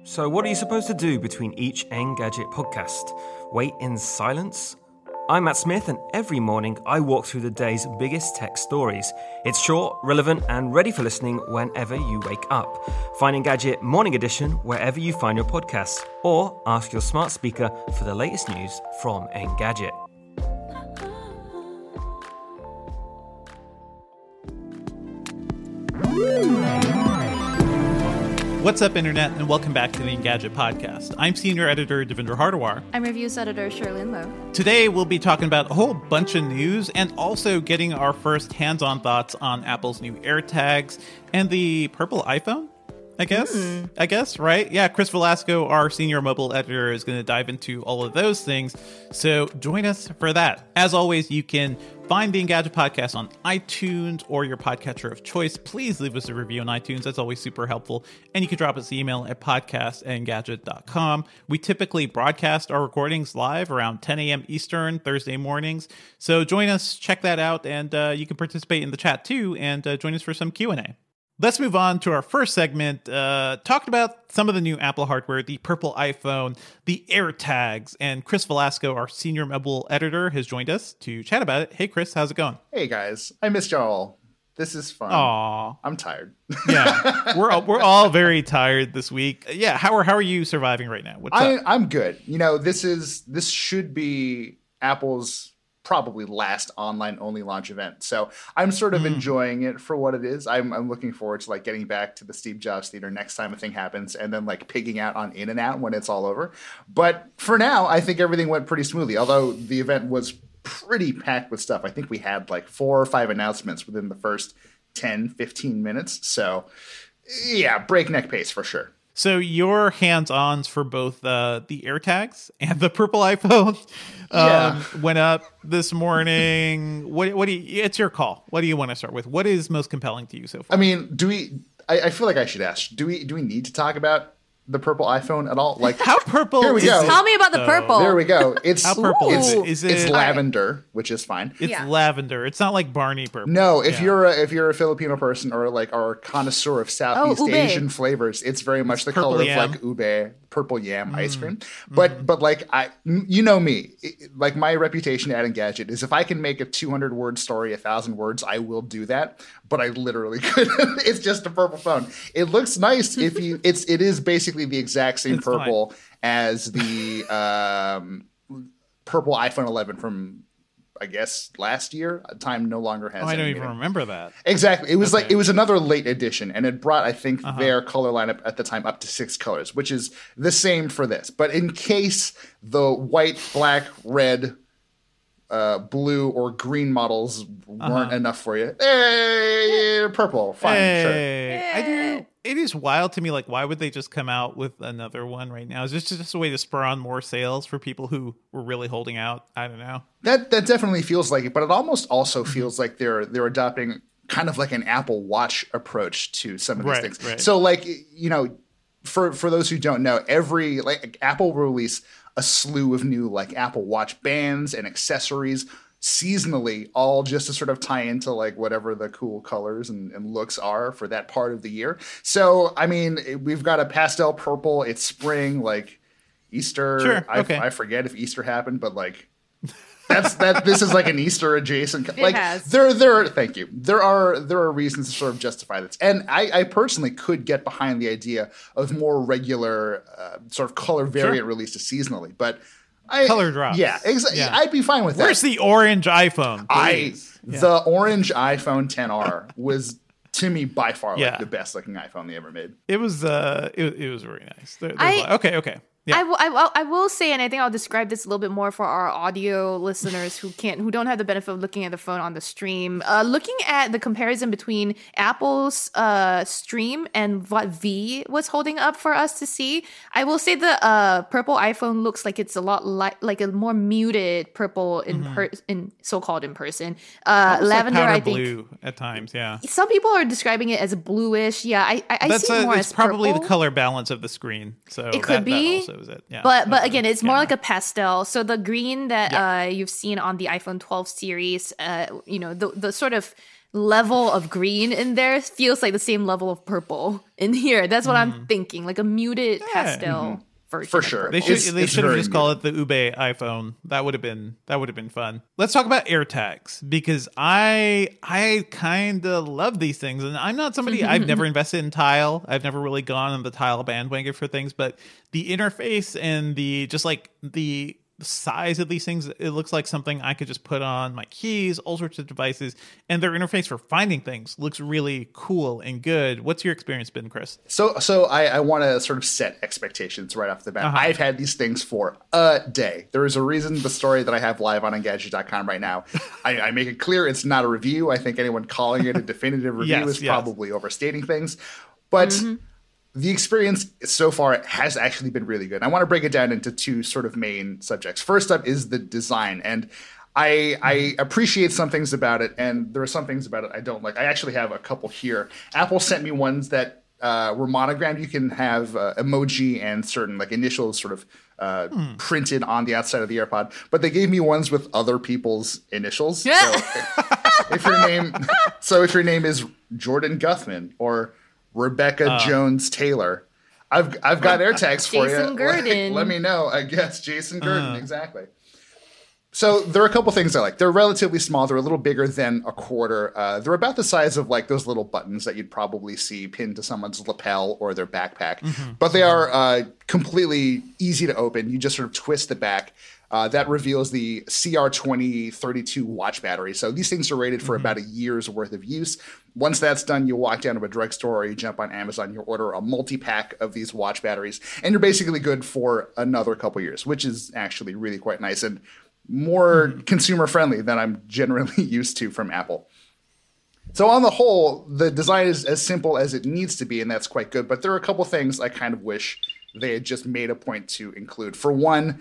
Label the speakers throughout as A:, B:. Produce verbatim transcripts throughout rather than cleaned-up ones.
A: So what are you supposed to do between each Engadget podcast? Wait in silence? I'm Matt Smith, and every morning I walk through the day's biggest tech stories. It's short, relevant, and ready for listening whenever you wake up. Find Engadget Morning Edition wherever you find your podcasts, or ask your smart speaker for the latest news from Engadget.
B: What's up, Internet, and welcome back to the Engadget podcast. I'm Senior Editor Devendra Hardawar.
C: I'm Reviews Editor Sherlyn Lowe.
B: Today, we'll be talking about a whole bunch of news and also getting our first hands-on thoughts on Apple's new AirTags and the purple iPhone, I guess. Mm. I guess, right? Yeah, Chris Velasco, our Senior Mobile Editor, is going to dive into all of those things, so join us for that. As always, you can find the Engadget podcast on iTunes or your podcatcher of choice. Please leave us a review on iTunes. That's always super helpful. And you can drop us an email at podcast at engadget dot com. We typically broadcast our recordings live around ten a.m. Eastern, Thursday mornings. So join us, check that out, and uh, you can participate in the chat too, and uh, join us for some Q and A. Let's move on to our first segment, uh, talking about some of the new Apple hardware, the purple iPhone, the AirTags, and Chris Velasco, our Senior Mobile Editor, has joined us to chat about it. Hey, Chris, how's it going?
D: Hey, guys. I missed y'all. This is fun.
B: Aw.
D: I'm tired.
B: Yeah, we're all, we're all very tired this week. Yeah, how are how are you surviving right now? What's
D: I,
B: up?
D: I'm good. You know, this is this should be Apple's probably last online only launch event. So I'm sort of mm. enjoying it for what it is. I'm, I'm looking forward to like getting back to the Steve Jobs Theater next time a thing happens, and then like pigging out on In and Out when it's all over. But for now, I think everything went pretty smoothly, although the event was pretty packed with stuff. I think we had like four or five announcements within the first ten, fifteen minutes. So yeah, breakneck pace for sure.
B: So your hands-ons for both uh, the AirTags and the purple iPhone um, yeah. went up this morning. What? What do you? It's your call. What do you want to start with? What is most compelling to you so far?
D: I mean, do we? I, I feel like I should ask. Do we? Do we need to talk about the purple iPhone at all? Like
B: how purple?
D: Here we
B: is
D: go.
C: Tell me about the purple.
D: There we go. It's
B: how purple
D: it's,
B: is it? Is it
D: it's lavender, right, which is fine.
B: It's
C: yeah.
B: lavender. It's not like Barney purple.
D: No, if
B: yeah.
D: you're a, if you're a Filipino person or like our connoisseur of Southeast
C: oh,
D: Asian flavors, it's very much
B: it's
D: the color
B: yam.
D: of like ube, purple yam mm. ice cream. But
B: mm.
D: but like I, you know me, like my reputation at Engadget is if I can make a two hundred word story a thousand words, I will do that. But I literally couldn't. It's just a purple phone. It looks nice if you. It's it is basically the exact same
B: it's
D: purple
B: fine.
D: as the um, purple iPhone eleven from, I guess, last year. Time no longer has.
B: Oh, I don't
D: any
B: even remember that.
D: Exactly. It was
B: okay.
D: like it was another late edition, and it brought, I think,
B: uh-huh.
D: their color lineup at the time up to six colors, which is the same for this. But in case the white, black, red, uh, blue, or green models weren't
B: uh-huh.
D: enough for you, hey, purple, fine,
B: hey.
D: sure.
B: I do. It is wild to me, like, why would they just come out with another one right now? Is this just a way to spur on more sales for people who were really holding out? I don't know.
D: That that definitely feels like it, but it almost also feels like they're they're adopting kind of like an Apple Watch approach to some of these
B: right,
D: things.
B: Right.
D: So, like, you know, for for those who don't know, every like Apple will release a slew of new like Apple Watch bands and accessories seasonally, all just to sort of tie into like whatever the cool colors and, and looks are for that part of the year. So, I mean, we've got a pastel purple. It's spring, like Easter.
B: Sure,
D: I,
B: okay.
D: I forget if Easter happened, but like that's that. This is like an Easter adjacent.
C: It
D: like
C: has.
D: there, there. Thank you. There are there are reasons to sort of justify this, and I, I personally could get behind the idea of more regular uh, sort of color variant
B: sure.
D: releases seasonally, but. I,
B: color drops.
D: Yeah, exactly.
B: Yeah.
D: I'd be fine with that.
B: Where's the orange iPhone?
D: I
B: yeah.
D: the orange iPhone ten R was to me by far
B: yeah.
D: like the best looking iPhone they ever made.
B: It was uh, it, it was very nice. There,
C: I,
B: like, okay, okay. Yeah.
C: I, will, I, will, I will say, and I think I'll describe this a little bit more for our audio listeners who can't, who don't have the benefit of looking at the phone on the stream. Uh, looking at the comparison between Apple's uh, stream and what V was holding up for us to see, I will say the uh, purple iPhone looks like it's a lot like like a more muted purple in mm-hmm. per, in so-called in person. Uh, lavender,
B: like powder
C: I think.
B: Blue at times, yeah.
C: Some people are describing it as bluish. Yeah, I I, I
B: That's
C: see it
B: a,
C: more
B: it's
C: as
B: probably
C: purple.
B: the color balance of the screen. So
C: it could
B: that,
C: be.
B: That also is it. Yeah,
C: but but
B: okay.
C: again, it's more
B: yeah.
C: like a pastel. So the green that
B: yeah.
C: uh, you've seen on the iPhone twelve series, uh, you know, the the sort of level of green in there feels like the same level of purple in here. That's what mm. I'm thinking, like a muted yeah. pastel. Mm-hmm.
D: For sure,
B: they should it's, they should have just called it the Ube iPhone. That would have been that would have been fun. Let's talk about AirTags because I I kind of love these things, and I'm not somebody I've never invested in Tile. I've never really gone on the Tile bandwagon for things, but the interface and the just like the size of these things, it looks like something I could just put on my keys, all sorts of devices, and their interface for finding things looks really cool and good. What's your experience been, Chris?
D: So so I, I want to sort of set expectations right off the bat. Uh-huh. I've had these things for a day. There is a reason the story that I have live on Engadget dot com right now. I, I make it clear it's not a review. I think anyone calling it a definitive review yes, is yes. probably overstating things. But mm-hmm. the experience so far has actually been really good. I want to break it down into two sort of main subjects. First up is the design. And I, I appreciate some things about it, and there are some things about it I don't like. I actually have a couple here. Apple sent me ones that uh, were monogrammed. You can have uh, emoji and certain like initials sort of uh, hmm. printed on the outside of the AirPod. But they gave me ones with other people's initials. So if your name, so if your name is Jordan Guthman or Rebecca uh, Jones Taylor, I've I've got AirTags for
C: Jason
D: you.
C: Gurdon.
D: Let, let me know. I guess Jason Gurdon, uh. exactly. So there are a couple things I like. They're relatively small. They're a little bigger than a quarter. Uh, they're about the size of like those little buttons that you'd probably see pinned to someone's lapel or their backpack. Mm-hmm. But they are uh, completely easy to open. You just sort of twist the back. Uh, that reveals the C R twenty thirty-two watch battery. So these things are rated for mm-hmm. about a year's worth of use. Once that's done, you walk down to a drugstore or you jump on Amazon, you order a multi-pack of these watch batteries, and you're basically good for another couple years, which is actually really quite nice and more mm-hmm. consumer-friendly than I'm generally used to from Apple. So on the whole, the design is as simple as it needs to be, and that's quite good. But there are a couple things I kind of wish they had just made a point to include. For one,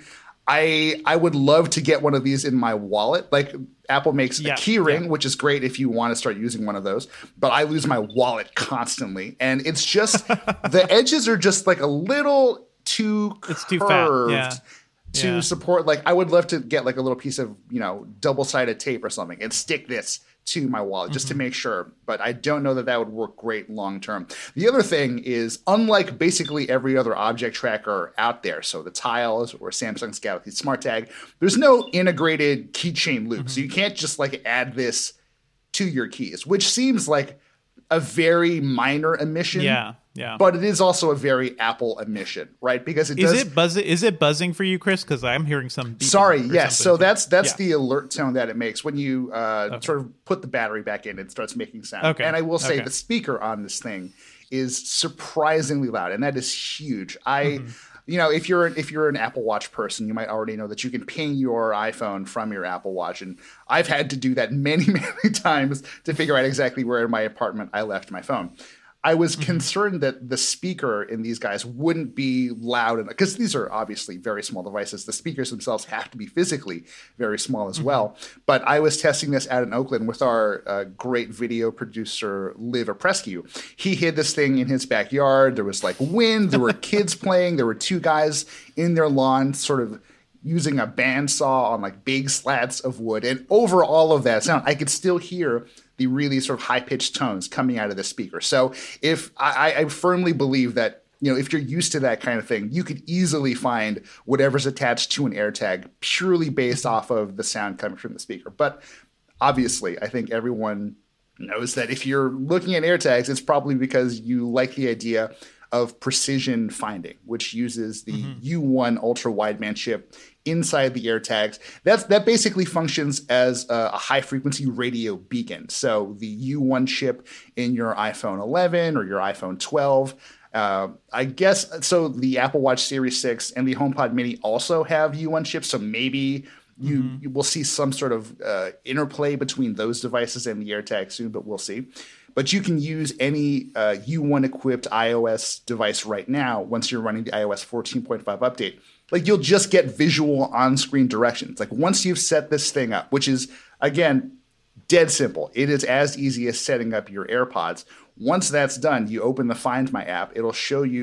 D: I I would love to get one of these in my wallet. Like Apple makes yeah, a key ring, yeah. which is great if you want to start using one of those. But I lose my wallet constantly. And it's just the edges are just like a little too
B: it's
D: curved
B: too fat. Yeah.
D: to yeah. support. Like I would love to get like a little piece of, you know, double-sided tape or something and stick this to my wallet just mm-hmm. to make sure. But I don't know that that would work great long term. The other thing is, unlike basically every other object tracker out there, so the Tiles or Samsung's Galaxy SmartTag, there's no integrated keychain loop. Mm-hmm. So you can't just like add this to your keys, which seems like a very minor omission.
B: Yeah. Yeah.
D: But it is also a very Apple omission, right? Because it does.
B: Is it buzzing? Is it buzzing for you, Chris? Because I'm hearing some.
D: Sorry. Yes. So that's that's yeah. the alert tone that it makes when you uh, okay. sort of put the battery back in. It starts making sound.
B: Okay.
D: And I will say
B: okay.
D: the speaker on this thing is surprisingly loud, and that is huge. I. Mm-hmm. You know, if you're if you're an Apple Watch person, you might already know that you can ping your iPhone from your Apple Watch, and I've had to do that many, many times to figure out exactly where in my apartment I left my phone. I was mm-hmm. concerned that the speaker in these guys wouldn't be loud enough, because these are obviously very small devices. The speakers themselves have to be physically very small as mm-hmm. well. But I was testing this out in Oakland with our uh, great video producer, Liv Aprescu. He hid this thing in his backyard. There was like wind. There were kids playing. There were two guys in their lawn sort of using a bandsaw on like big slats of wood. And over all of that sound, I could still hear the really sort of high-pitched tones coming out of the speaker. So if I, I firmly believe that, you know, if you're used to that kind of thing, you could easily find whatever's attached to an AirTag purely based off of the sound coming from the speaker. But obviously, I think everyone knows that if you're looking at AirTags, it's probably because you like the idea of precision finding, which uses the mm-hmm. U one ultra wideband chip inside the AirTags. That's that basically functions as a, a high frequency radio beacon. So the U one chip in your iPhone eleven or your iPhone twelve, uh, I guess. So the Apple Watch Series six and the HomePod Mini also have U one chips. So maybe you, mm-hmm. you will see some sort of uh, interplay between those devices and the AirTag soon, but we'll see. But you can use any uh, U one equipped iOS device right now once you're running the iOS fourteen point five update. Like you'll just get visual on-screen directions. Like once you've set this thing up, which is, again, dead simple. It is as easy as setting up your AirPods. Once that's done, you open the Find My app. It'll show you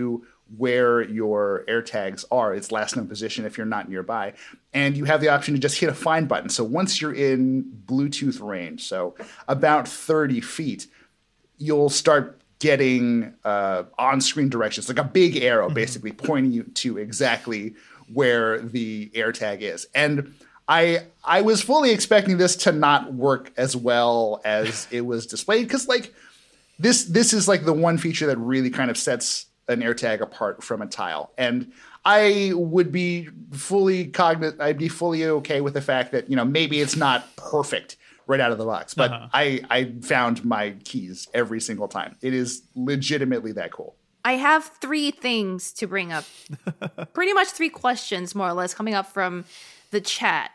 D: where your AirTags are, its last known position if you're not nearby. And you have the option to just hit a find button. So once you're in Bluetooth range, so about thirty feet, you'll start getting uh, on-screen directions, like a big arrow mm-hmm. basically pointing you to exactly where the AirTag is. And I I was fully expecting this to not work as well as it was displayed, because like this this is like the one feature that really kind of sets an AirTag apart from a Tile. And I would be fully cognizant, I'd be fully okay with the fact that, you know, maybe it's not perfect right out of the box, but uh-huh. I, I found my keys every single time. It is legitimately that cool.
C: I have three things to bring up. Pretty much three questions, more or less, coming up from the chat.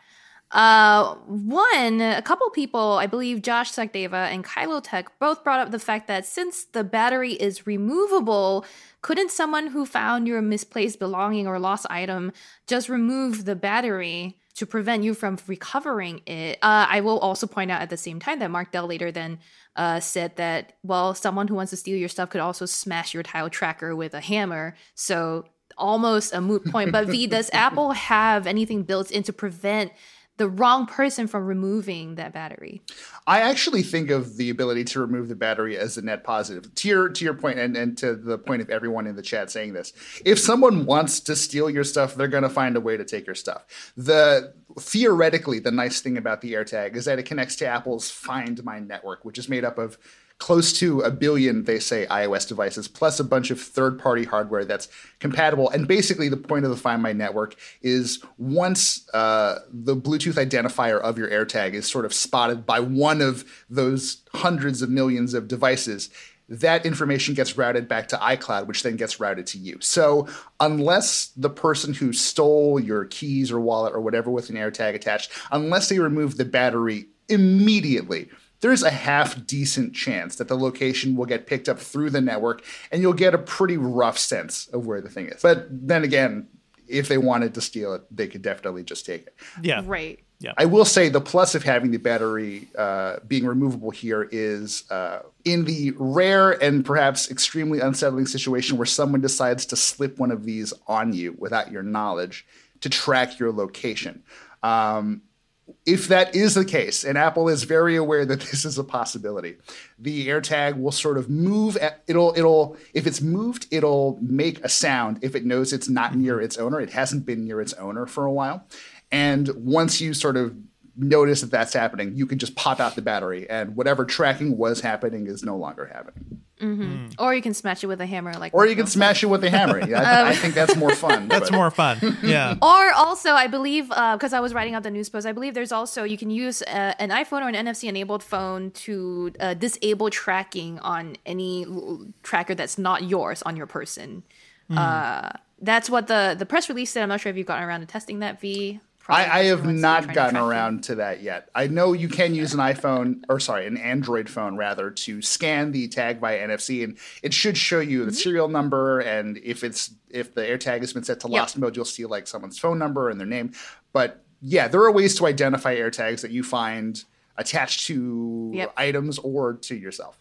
C: Uh, one, a couple people, I believe Josh Sakdeva and Kylo Tech, both brought up the fact that since the battery is removable, couldn't someone who found your misplaced belonging or lost item just remove the battery to prevent you from recovering it? Uh, I will also point out at the same time that Mark Dell later then uh, said that, well, someone who wants to steal your stuff could also smash your Tile tracker with a hammer. So almost a moot point. But V, does Apple have anything built in to prevent the wrong person from removing that battery?
D: I actually think of the ability to remove the battery as a net positive. To your, to your point, and, and to the point of everyone in the chat saying this, if someone wants to steal your stuff, they're going to find a way to take your stuff. The theoretically, the nice thing about the AirTag is that it connects to Apple's Find My network, which is made up of close to a billion, they say, iOS devices, plus a bunch of third-party hardware that's compatible. And basically the point of the Find My network is once uh, the Bluetooth identifier of your AirTag is sort of spotted by one of those hundreds of millions of devices, that information gets routed back to iCloud, which then gets routed to you. So unless the person who stole your keys or wallet or whatever with an AirTag attached, unless they remove the battery immediately, there's a half decent chance that the location will get picked up through the network and you'll get a pretty rough sense of where the thing is. But then again, if they wanted to steal it, they could definitely just take it.
B: Yeah.
C: Right.
B: Yeah.
D: I will say the plus of having the battery uh, being removable here is uh, in the rare and perhaps extremely unsettling situation where someone decides to slip one of these on you without your knowledge to track your location. Um, If that is the case, and Apple is very aware that this is a possibility, the AirTag will sort of move. At, it'll, it'll, if it's moved, it'll make a sound if it knows it's not near its owner. It hasn't been near its owner for a while. And once you sort of notice that that's happening, you can just pop out the battery, and whatever tracking was happening is no longer happening.
C: Mm-hmm. Mm. Or you can smash it with a hammer, like.
D: Or you can smash it with a hammer. I, um, I think that's more fun.
B: That's but. more fun. Yeah.
C: Or also, I believe, because uh, I was writing out the news post, I believe there's also you can use uh, an iPhone or an N F C enabled phone to uh, disable tracking on any l- tracker that's not yours on your person. Mm. Uh, that's what the the press release said. I'm not sure if you've gotten around to testing that, V.
D: I, I have not gotten around to that yet. I know you can use an iPhone, or sorry, an Android phone rather, to scan the tag via N F C, and it should show you the mm-hmm. serial number. And if it's if the AirTag has been set to lost yep. mode, you'll see like someone's phone number and their name. But yeah, there are ways to identify AirTags that you find attached to yep. items or to yourself.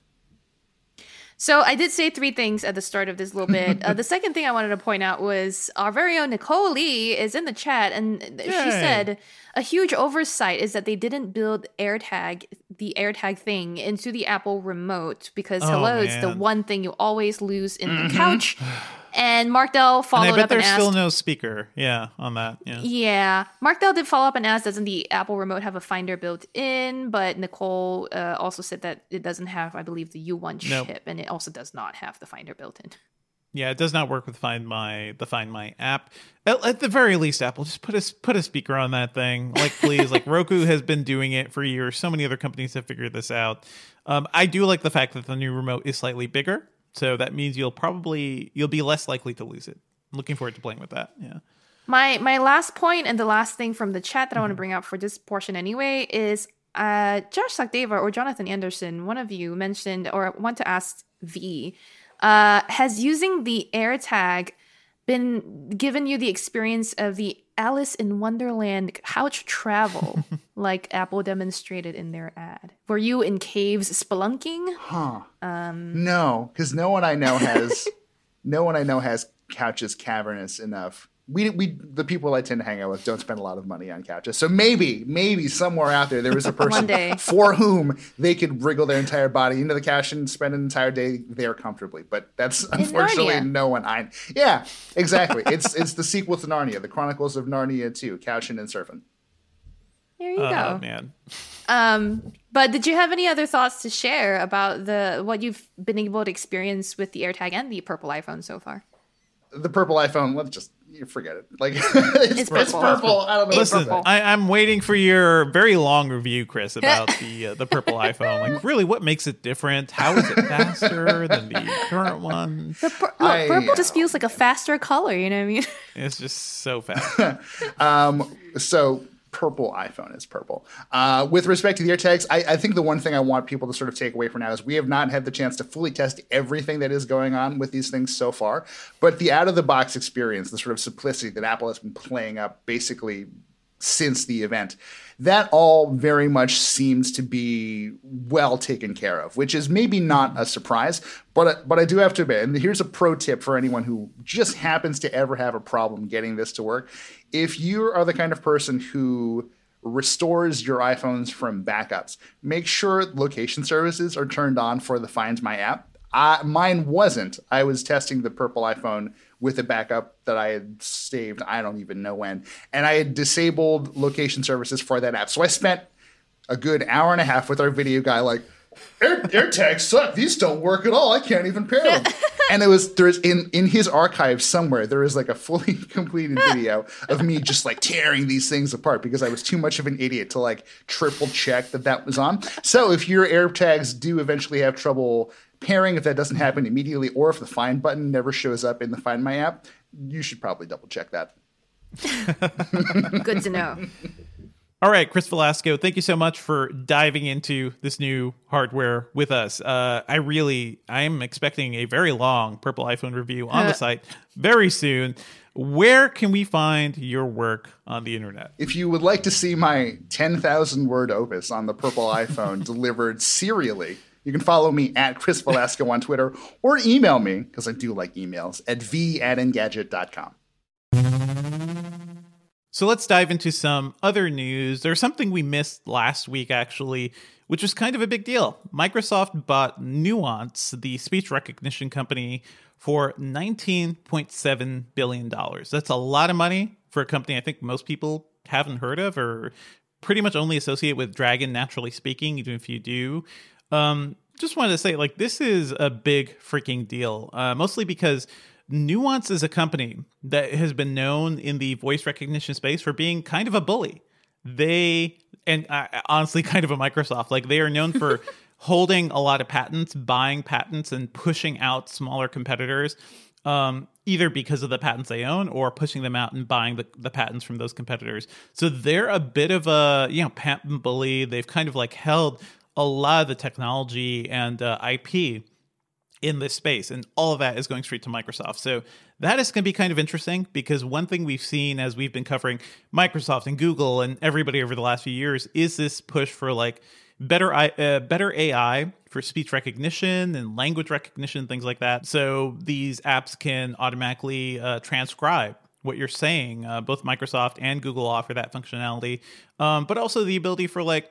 C: So I did say three things at the start of this little bit. Uh, the second thing I wanted to point out was our very own Nicole Lee is in the chat, and Yay. she said a huge oversight is that they didn't build AirTag, the AirTag thing, into the Apple remote because, oh, hello, man. it's the one thing you always lose in mm-hmm. the couch. And Mark Dell followed
B: and I bet
C: up and
B: there's
C: asked,
B: still no speaker, yeah, on that. Yeah.
C: yeah, Mark Dell did follow up and ask, doesn't the Apple remote have a finder built in? But Nicole uh, also said that it doesn't have, I believe, the U one nope. chip, and it also does not have the finder built in.
B: Yeah, it does not work with Find My the Find My app. At, at the very least, Apple, just put a put a speaker on that thing, like please. Like Roku has been doing it for years. So many other companies have figured this out. Um, I do like the fact that the new remote is slightly bigger. So that means you'll probably you'll be less likely to lose it. I'm looking forward to playing with that. Yeah.
C: My my last point and the last thing from the chat that mm-hmm. I want to bring up for this portion anyway is uh, Josh Sakdeva or Jonathan Anderson, one of you mentioned or want to ask V, uh, has using the AirTag been given you the experience of the Alice in Wonderland couch travel like Apple demonstrated in their ad? Were you in caves spelunking?
D: Huh. Um, no, because no one I know has no one I know has couch is cavernous enough. We, we, the people I tend to hang out with don't spend a lot of money on couches. So maybe, maybe somewhere out there, there is a person for whom they could wriggle their entire body into the couch and spend an entire day there comfortably. But that's unfortunately no one I, yeah, exactly. it's, it's the sequel to Narnia, the Chronicles of Narnia two, Couching and Surfing.
C: There you
B: oh,
C: go.
B: Man.
C: Um, but did you have any other thoughts to share about the, what you've been able to experience with the AirTag and the purple iPhone so far?
D: The purple iPhone, let's just you forget it. Like it's,
C: it's purple.
D: It's purple. I don't know.
B: Listen, I, I'm waiting for your very long review, Chris, about the uh, the purple iPhone. Like, really, what makes it different? How is it faster than the current one?
C: The pur- look, I, purple just feels like a faster color. You know what I mean?
B: It's just so fast.
D: um. So. Purple iPhone is purple. Uh, with respect to the AirTags, I, I think the one thing I want people to sort of take away from now is we have not had the chance to fully test everything that is going on with these things so far. But the out-of-the-box experience, the sort of simplicity that Apple has been playing up basically since the event, that all very much seems to be well taken care of, which is maybe not a surprise, but but I do have to admit, and here's a pro tip for anyone who just happens to ever have a problem getting this to work. If you are the kind of person who restores your iPhones from backups, make sure location services are turned on for the Find My app. I, mine wasn't. I was testing the purple iPhone with a backup that I had saved, I don't even know when. And I had disabled location services for that app. So I spent a good hour and a half with our video guy like, Air, AirTags suck. These don't work at all. I can't even pair them. And it was, there's in, in his archive somewhere, there is like a fully completed video of me just like tearing these things apart because I was too much of an idiot to like triple check that that was on. So if your AirTags do eventually have trouble pairing, if that doesn't happen immediately, or if the Find button never shows up in the Find My app, you should probably double check that.
C: Good to know.
B: All right, Chris Velasco, thank you so much for diving into this new hardware with us. Uh, I really, I'm expecting a very long purple iPhone review on the site very soon. Where can we find your work on the internet?
D: If you would like to see my ten thousand word opus on the purple iPhone delivered serially, you can follow me at Chris Velasco on Twitter or email me, because I do like emails, at v at engadget dot com.
B: So let's dive into some other news. There's something we missed last week, actually, which was kind of a big deal. Microsoft bought Nuance, the speech recognition company, for nineteen point seven billion dollars. That's a lot of money for a company I think most people haven't heard of or pretty much only associate with Dragon, naturally speaking, even if you do. Um, just wanted to say, like, this is a big freaking deal, uh, mostly because Nuance is a company that has been known in the voice recognition space for being kind of a bully. They, and uh, honestly, kind of a Microsoft, like they are known for holding a lot of patents, buying patents, and pushing out smaller competitors, um, either because of the patents they own or pushing them out and buying the, the patents from those competitors. So they're a bit of a, you know, patent bully. They've kind of like held a lot of the technology and uh, I P in this space, and all of that is going straight to Microsoft. So that is going to be kind of interesting, because one thing we've seen as we've been covering Microsoft and Google and everybody over the last few years is this push for like better uh, better A I for speech recognition and language recognition, things like that. So these apps can automatically uh, transcribe what you're saying. Uh, both Microsoft and Google offer that functionality, um, but also the ability for like,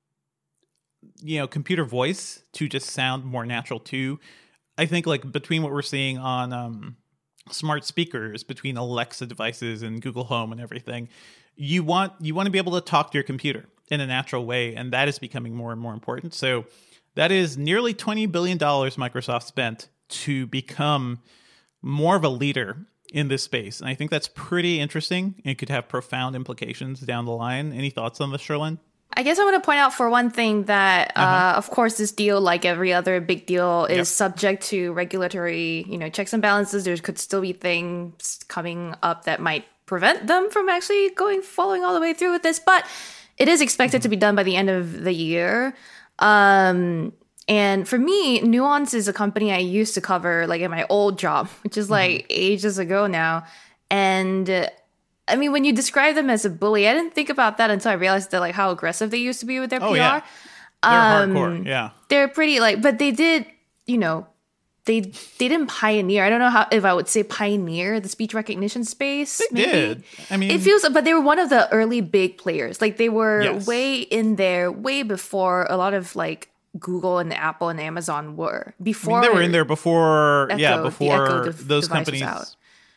B: you know, computer voice to just sound more natural too. I think like between what we're seeing on um, smart speakers, between Alexa devices and Google Home and everything, you want you want to be able to talk to your computer in a natural way, and that is becoming more and more important. So that is nearly twenty billion dollars Microsoft spent to become more of a leader in this space. And I think that's pretty interesting and could have profound implications down the line. Any thoughts on this, Sherlyn?
C: I guess I want to point out for one thing that, uh,
B: Uh-huh.
C: of course, this deal, like every other big deal, is
B: Yep.
C: subject to regulatory, you know, checks and balances. There could still be things coming up that might prevent them from actually going, following all the way through with this. But it is expected to be done by the end of the year. Um, and for me, Nuance is a company I used to cover, like in my old job, which is like ages ago now. And uh, I mean, when you describe them as a bully, I didn't think about that until I realized that, like, how aggressive they used to be with their
B: Oh,
C: P R.
B: yeah. They're
C: Um,
B: hardcore, yeah.
C: They're pretty, like, but they did, you know, they they didn't pioneer. I don't know how if I would say pioneer the speech recognition space.
B: They
C: maybe.
B: did. I mean,
C: it feels, but they were one of the early big players. Like they were
B: Yes.
C: way in there, way before a lot of like Google and Apple and Amazon were.
B: I
C: Before
B: mean, they were in there before,
C: Echo-
B: yeah,
C: the
B: before
C: Echo dev-
B: those
C: device was
B: companies.
C: out.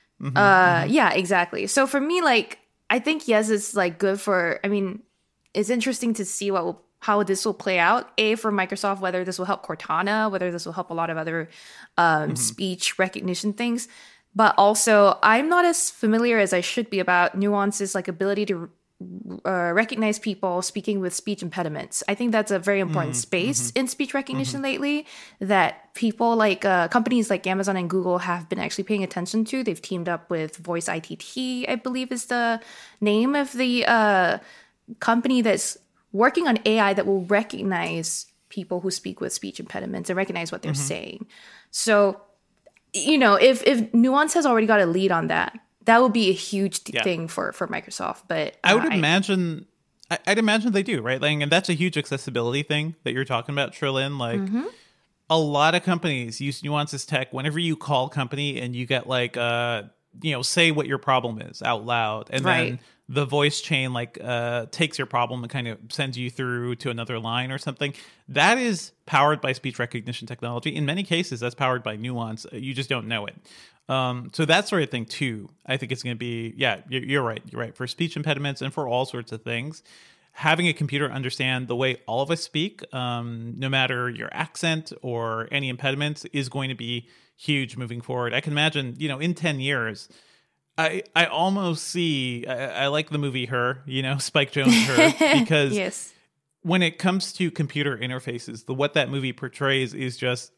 C: Uh, yeah, exactly. So for me, like, I think yes, it's like good for. I mean, it's interesting to see what will, how this will play out. A for Microsoft, whether this will help Cortana, whether this will help a lot of other um, speech recognition things. But also, I'm not as familiar as I should be about Nuance's like ability to uh, recognize people speaking with speech impediments. I think that's a very important space in speech recognition lately that people like uh, companies like Amazon and Google have been actually paying attention to. They've teamed up with Voice I T T, I believe is the name of the uh, company that's working on A I that will recognize people who speak with speech impediments and recognize what they're saying. So, you know, if if Nuance has already got a lead on that, that would be a huge th-
B: Yeah.
C: thing for, for Microsoft. But
B: I would
C: uh,
B: imagine, I, I'd imagine they do, right? Like, and that's a huge accessibility thing that you're talking about, Trilin. Like,
C: Mm-hmm.
B: a lot of companies use Nuance's tech. Whenever you call a company and you get like, uh, you know, say what your problem is out loud, and
C: Right.
B: then the voice chain like uh, takes your problem and kind of sends you through to another line or something. That is powered by speech recognition technology. In many cases, that's powered by Nuance. You just don't know it. Um, so that sort of thing too, I think it's going to be, yeah, you're, you're right. You're right. For speech impediments and for all sorts of things, having a computer understand the way all of us speak, um, no matter your accent or any impediments, is going to be huge moving forward. I can imagine, you know, in ten years, I, I almost see, I, I like the movie Her, you know, Spike Jonze Her, because
C: yes.
B: when it comes to computer interfaces, the what that movie portrays is just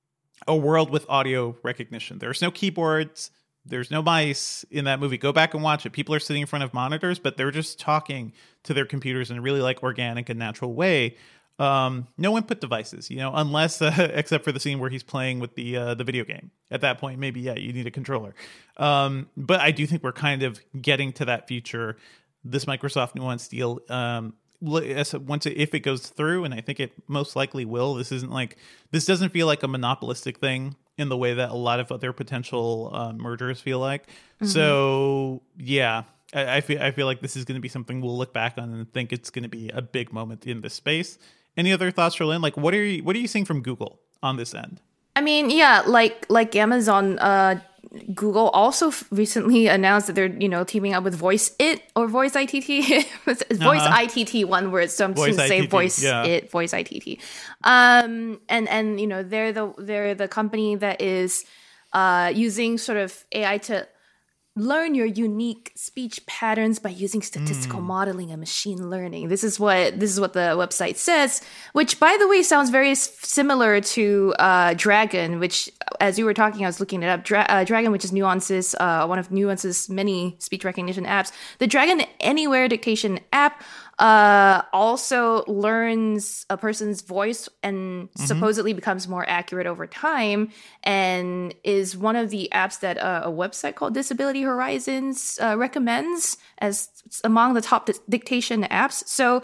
B: a world with audio recognition. There's no keyboards, there's no mice in that movie. Go back and watch it. People are sitting in front of monitors, but they're just talking to their computers in a really like organic and natural way. Um, no input devices, you know, unless uh, except for the scene where he's playing with the uh, the video game. At that point, maybe yeah, you need a controller. Um, but I do think we're kind of getting to that future. This Microsoft Nuance deal, um, as- once it, if it goes through, and I think it most likely will. This isn't like this doesn't feel like a monopolistic thing in the way that a lot of other potential uh, mergers feel like. So yeah. I, I feel I feel like this is going to be something we'll look back on and think it's going to be a big moment in this space. Any other thoughts, Charlene? Like, what are you what are you seeing from Google on this end?
C: I mean, yeah, like like Amazon, uh, Google also f- recently announced that they're you know teaming up with Voice It or Voice I T T. It's Voice
B: Uh-huh.
C: I T T, one word. So I'm just
B: Voice
C: gonna say
B: I T T,
C: Voice
B: yeah.
C: It, Voice I T T. Um, and and you know they're the they're the company that is uh using sort of A I to learn your unique speech patterns by using statistical modeling and machine learning. This is what this is what the website says, which by the way sounds very s- similar to uh, Dragon, which as you were talking, I was looking it up. Dra- uh, Dragon, which is Nuance's uh, one of Nuance's many speech recognition apps. The Dragon Anywhere dictation app uh, also learns a person's voice and supposedly becomes more accurate over time, and is one of the apps that uh, a website called Disability Horizons uh, recommends as among the top di- dictation apps. So,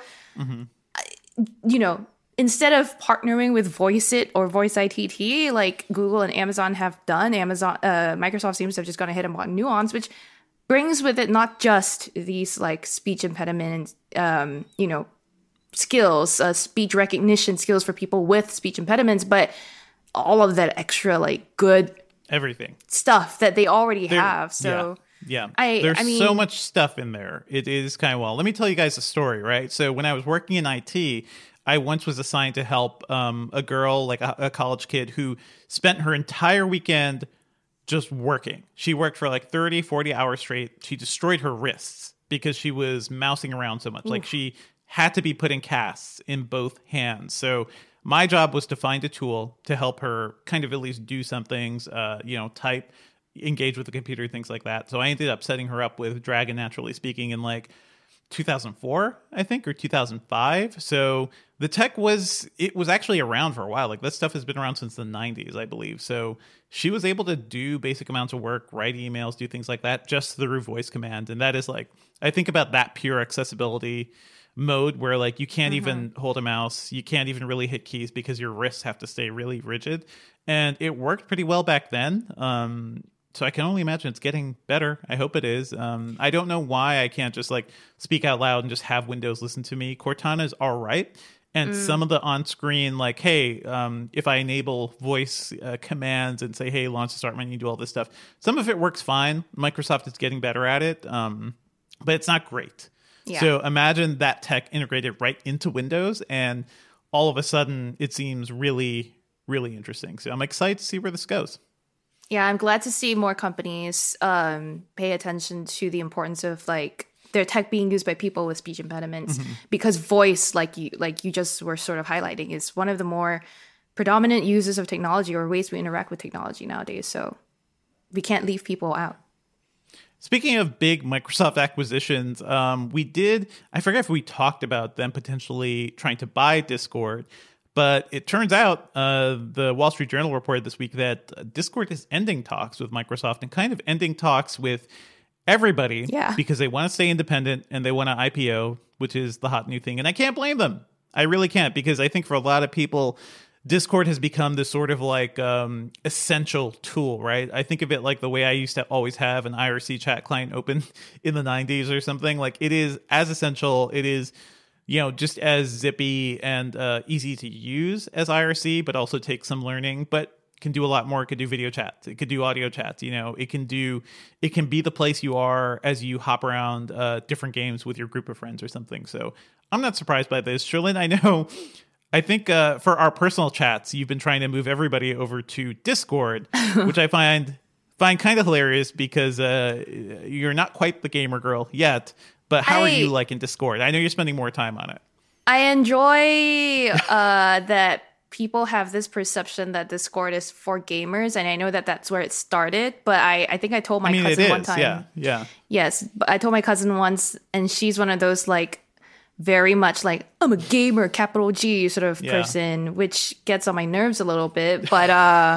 C: I- you know, instead of partnering with Voice It or Voice I T T like Google and Amazon have done, Amazon, uh, Microsoft seems to have just gone ahead and bought Nuance, which brings with it not just these like speech impediment, um, you know, skills, uh, speech recognition skills for people with speech impediments, but all of that extra like good
B: Everything.
C: stuff that they already
B: There-
C: have. So
B: yeah, yeah.
C: I-
B: there's
C: I
B: so
C: mean-
B: much stuff in there. It is kind of well. Let me tell you guys a story, right? So when I was working in I T, I once was assigned to help um, a girl, like a, a college kid, who spent her entire weekend just working. She worked for like thirty, forty hours straight. She destroyed her wrists because she was mousing around so much. Like she had to be putting casts in both hands. So my job was to find a tool to help her kind of at least do some things, uh, you know, type, engage with the computer, things like that. So I ended up setting her up with Dragon Naturally Speaking in like two thousand four, I think, or two thousand five. So the tech was, it was actually around for a while. Like that stuff has been around since the nineties, I believe. So she was able to do basic amounts of work, write emails, do things like that just through voice command. And that is like, I think about that pure accessibility mode where like you can't mm-hmm. even hold a mouse, you can't even really hit keys because your wrists have to stay really rigid. And it worked pretty well back then. Um, so I can only imagine it's getting better. I hope it is. Um, I don't know why I can't just like speak out loud and just have Windows listen to me. Cortana is all right. And mm. some of the on-screen, like, hey, um, if I enable voice uh, commands and say, hey, launch the start menu, do all this stuff, some of it works fine. Microsoft is getting better at it, um, but it's not great. Yeah. So imagine that tech integrated right into Windows, and all of a sudden it seems really, really interesting. So I'm excited to see where this goes.
C: Yeah, I'm glad to see more companies um, pay attention to the importance of, like, their tech being used by people with speech impediments, mm-hmm. because voice, like you like you just were sort of highlighting, is one of the more predominant uses of technology or ways we interact with technology nowadays. So we can't leave people out.
B: Speaking of big Microsoft acquisitions, um, we did, I forget if we talked about them potentially trying to buy Discord, but it turns out uh, the Wall Street Journal reported this week that Discord is ending talks with Microsoft and kind of ending talks with everybody,
C: yeah.
B: because they want to stay independent and they want to I P O, which is the hot new thing. And I can't blame them. I really can't, because I think for a lot of people, Discord has become this sort of like um, essential tool, right? I think of it like the way I used to always have an I R C chat client open in the nineties or something. Like, it is as essential. It is, you know, just as zippy and uh, easy to use as I R C, but also takes some learning. But can do a lot more. It could do video chats. It could do audio chats. You know, it can do, it can be the place you are as you hop around uh, different games with your group of friends or something. So I'm not surprised by this. Cherlynn, I know, I think uh, for our personal chats, you've been trying to move everybody over to Discord, which I find find kind of hilarious because uh, you're not quite the gamer girl yet. But how I, are you liking Discord? I know you're spending more time on it.
C: I enjoy uh, that people have this perception that Discord is for gamers, and I know that that's where it started, but I, I think I told my
B: I mean,
C: cousin
B: it is.
C: one time.
B: Yeah, yeah.
C: Yes, but I told my cousin once, and she's one of those, like, very much like, I'm a gamer, capital G sort of yeah. person, which gets on my nerves a little bit, but uh,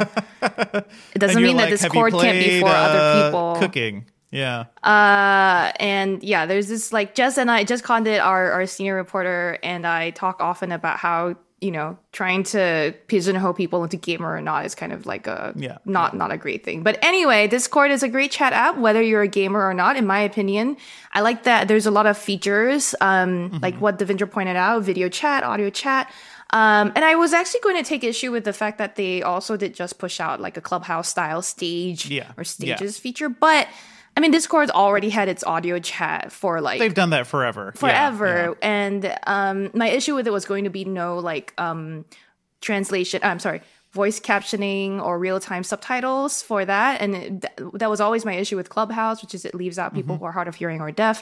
C: it doesn't mean
B: like,
C: that Discord
B: played,
C: can't be for uh, other people.
B: Cooking. Yeah.
C: Uh, and yeah, there's this, like, Jess and I, Jess Condit, our, our senior reporter, and I talk often about how, you know, trying to pigeonhole people into gamer or not is kind of like a
B: yeah,
C: not
B: yeah.
C: not a great thing. But anyway, Discord is a great chat app, whether you're a gamer or not, in my opinion. I like that there's a lot of features, um, mm-hmm. like what Devindra pointed out, video chat, audio chat. Um, and I was actually going to take issue with the fact that they also did just push out like a Clubhouse style stage
B: yeah.
C: or stages
B: yeah.
C: feature. But I mean, Discord's already had its audio chat for like...
B: They've done that forever.
C: Forever.
B: Yeah, yeah.
C: And um, my issue with it was going to be no like um, translation... I'm sorry, voice captioning or real-time subtitles for that. And it, th- that was always my issue with Clubhouse, which is it leaves out people mm-hmm. who are hard of hearing or deaf.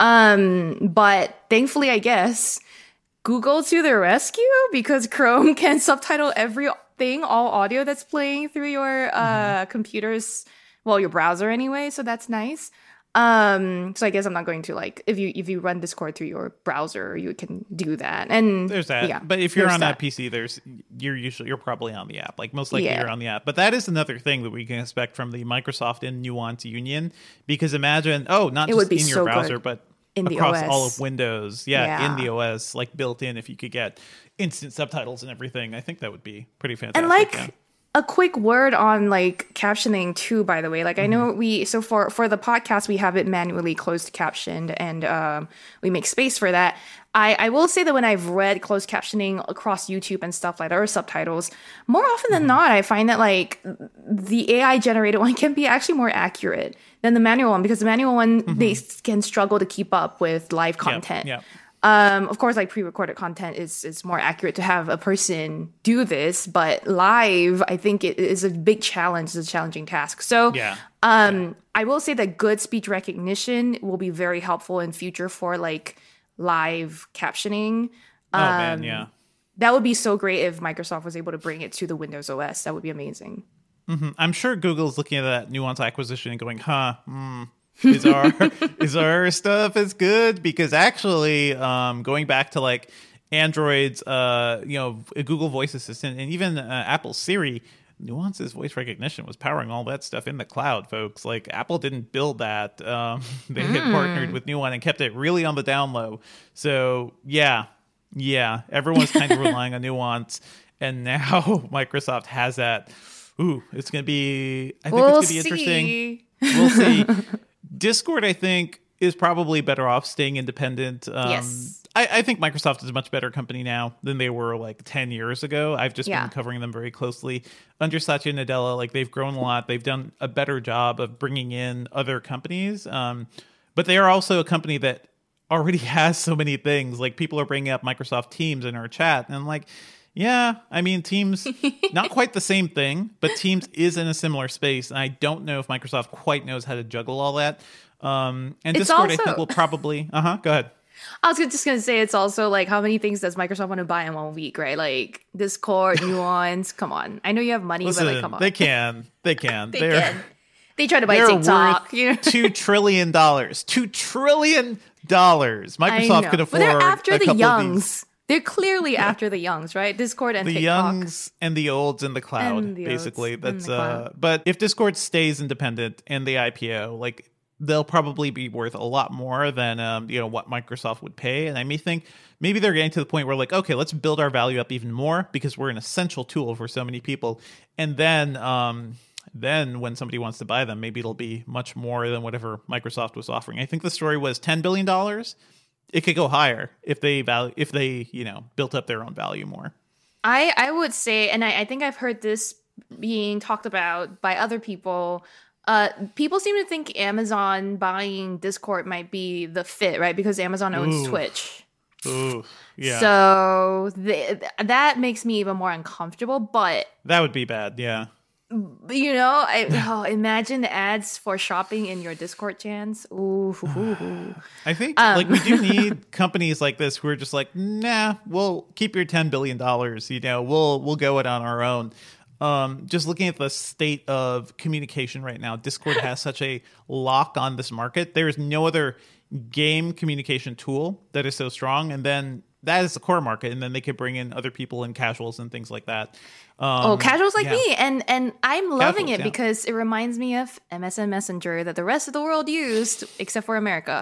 C: Um, but thankfully, I guess, Google to the rescue, because Chrome can subtitle everything, all audio that's playing through your uh, mm-hmm. computer's... Well, your browser anyway, so that's nice. Um, so I guess I'm not going to like if you if you run Discord through your browser, you can do that. And
B: there's that.
C: Yeah,
B: but if you're on that. a P C, there's you're usually you're probably on the app. Like most likely yeah. you're on the app. But that is another thing that we can expect from the Microsoft and Nuance union. Because imagine, oh, not
C: it
B: just
C: would be
B: in your
C: so
B: browser,
C: good.
B: but
C: in the
B: across
C: O S.
B: all of Windows. Yeah,
C: yeah,
B: in the O S, like built in. If you could get instant subtitles and everything, I think that would be pretty fantastic.
C: And like.
B: Yeah.
C: A quick word on like captioning too, by the way. Like, mm-hmm. I know we, so for, for the podcast, we have it manually closed captioned, and um, we make space for that. I, I will say that when I've read closed captioning across YouTube and stuff like that, or subtitles, more often than mm-hmm. not, I find that like the A I generated one can be actually more accurate than the manual one, because the manual one, mm-hmm. they can struggle to keep up with live content.
B: Yeah.
C: Um, of course, like pre-recorded content is is more accurate to have a person do this, but live, I think it is a big challenge, it's a challenging task. So,
B: yeah.
C: um,
B: yeah.
C: I will say that good speech recognition will be very helpful in future for like live captioning.
B: Oh
C: um,
B: man, yeah.
C: That would be so great if Microsoft was able to bring it to the Windows O S. That would be amazing.
B: Mm-hmm. I'm sure Google's looking at that Nuance acquisition and going, huh, hmm. is our is our stuff as good? Because actually, um, going back to like Android's, uh, you know, Google Voice Assistant and even uh, Apple Siri, Nuance's voice recognition was powering all that stuff in the cloud, folks. Like, Apple didn't build that. Um, they mm. had partnered with Nuance and kept it really on the down low. So, yeah, yeah, everyone's kind of relying on Nuance. And now Microsoft has that. Ooh, it's going to be, I think
C: we'll
B: it's going to be
C: see.
B: interesting. We'll see. Discord, I think, is probably better off staying independent. Um,
C: yes.
B: I, I think Microsoft is a much better company now than they were like ten years ago. I've just yeah. been covering them very closely. Under Satya Nadella, like they've grown a lot. They've done a better job of bringing in other companies. Um, but they are also a company that already has so many things. Like people are bringing up Microsoft Teams in our chat. And I'm like, yeah, I mean, Teams, not quite the same thing, but Teams is in a similar space. And I don't know if Microsoft quite knows how to juggle all that. Um, and
C: it's
B: Discord,
C: also-
B: I think, will probably... Uh-huh, go ahead.
C: I was just going to say, it's also like, how many things does Microsoft want to buy in one week, right? Like Discord, Nuance, come on. I know you have money,
B: Listen,
C: but like, come on.
B: They can. They can.
C: they
B: They're,
C: can. They try to buy
B: they're
C: TikTok.
B: Worth
C: You know?
B: two trillion dollars. Two trillion dollars. Microsoft could afford
C: but they're after
B: a
C: the
B: couple
C: youngs.
B: of these.
C: They're clearly yeah. after the youngs, right? Discord and
B: the
C: TikTok.
B: youngs and the olds in the cloud,
C: the
B: basically. That's uh.
C: cloud.
B: But if Discord stays independent and the I P O, like, they'll probably be worth a lot more than um, you know, what Microsoft would pay. And I may think maybe they're getting to the point where like, okay, let's build our value up even more because we're an essential tool for so many people. And then um, then when somebody wants to buy them, maybe it'll be much more than whatever Microsoft was offering. I think the story was ten billion dollars. It could go higher if they value if they, you know, built up their own value more.
C: I, I would say, and I, I think I've heard this being talked about by other people. Uh, people seem to think Amazon buying Discord might be the fit, right? Because Amazon owns
B: Ooh.
C: Twitch.
B: Ooh, yeah.
C: So th- that makes me even more uncomfortable. But
B: that would be bad, yeah.
C: You know, I oh, imagine ads for shopping in your Discord chats. Ooh, ooh, ooh.
B: I think um, like we do need companies like this who are just like, nah, we'll keep your ten billion dollars. You know, we'll we'll go it on our own. Um, just looking at the state of communication right now, Discord has such a lock on this market. There is no other game communication tool that is so strong. And then that is the core market. And then they could bring in other people and casuals and things like that. Um,
C: oh, casuals like
B: yeah.
C: me. And and I'm loving
B: Casuals,
C: it
B: yeah.
C: because it reminds me of M S N Messenger that the rest of the world used, except for America.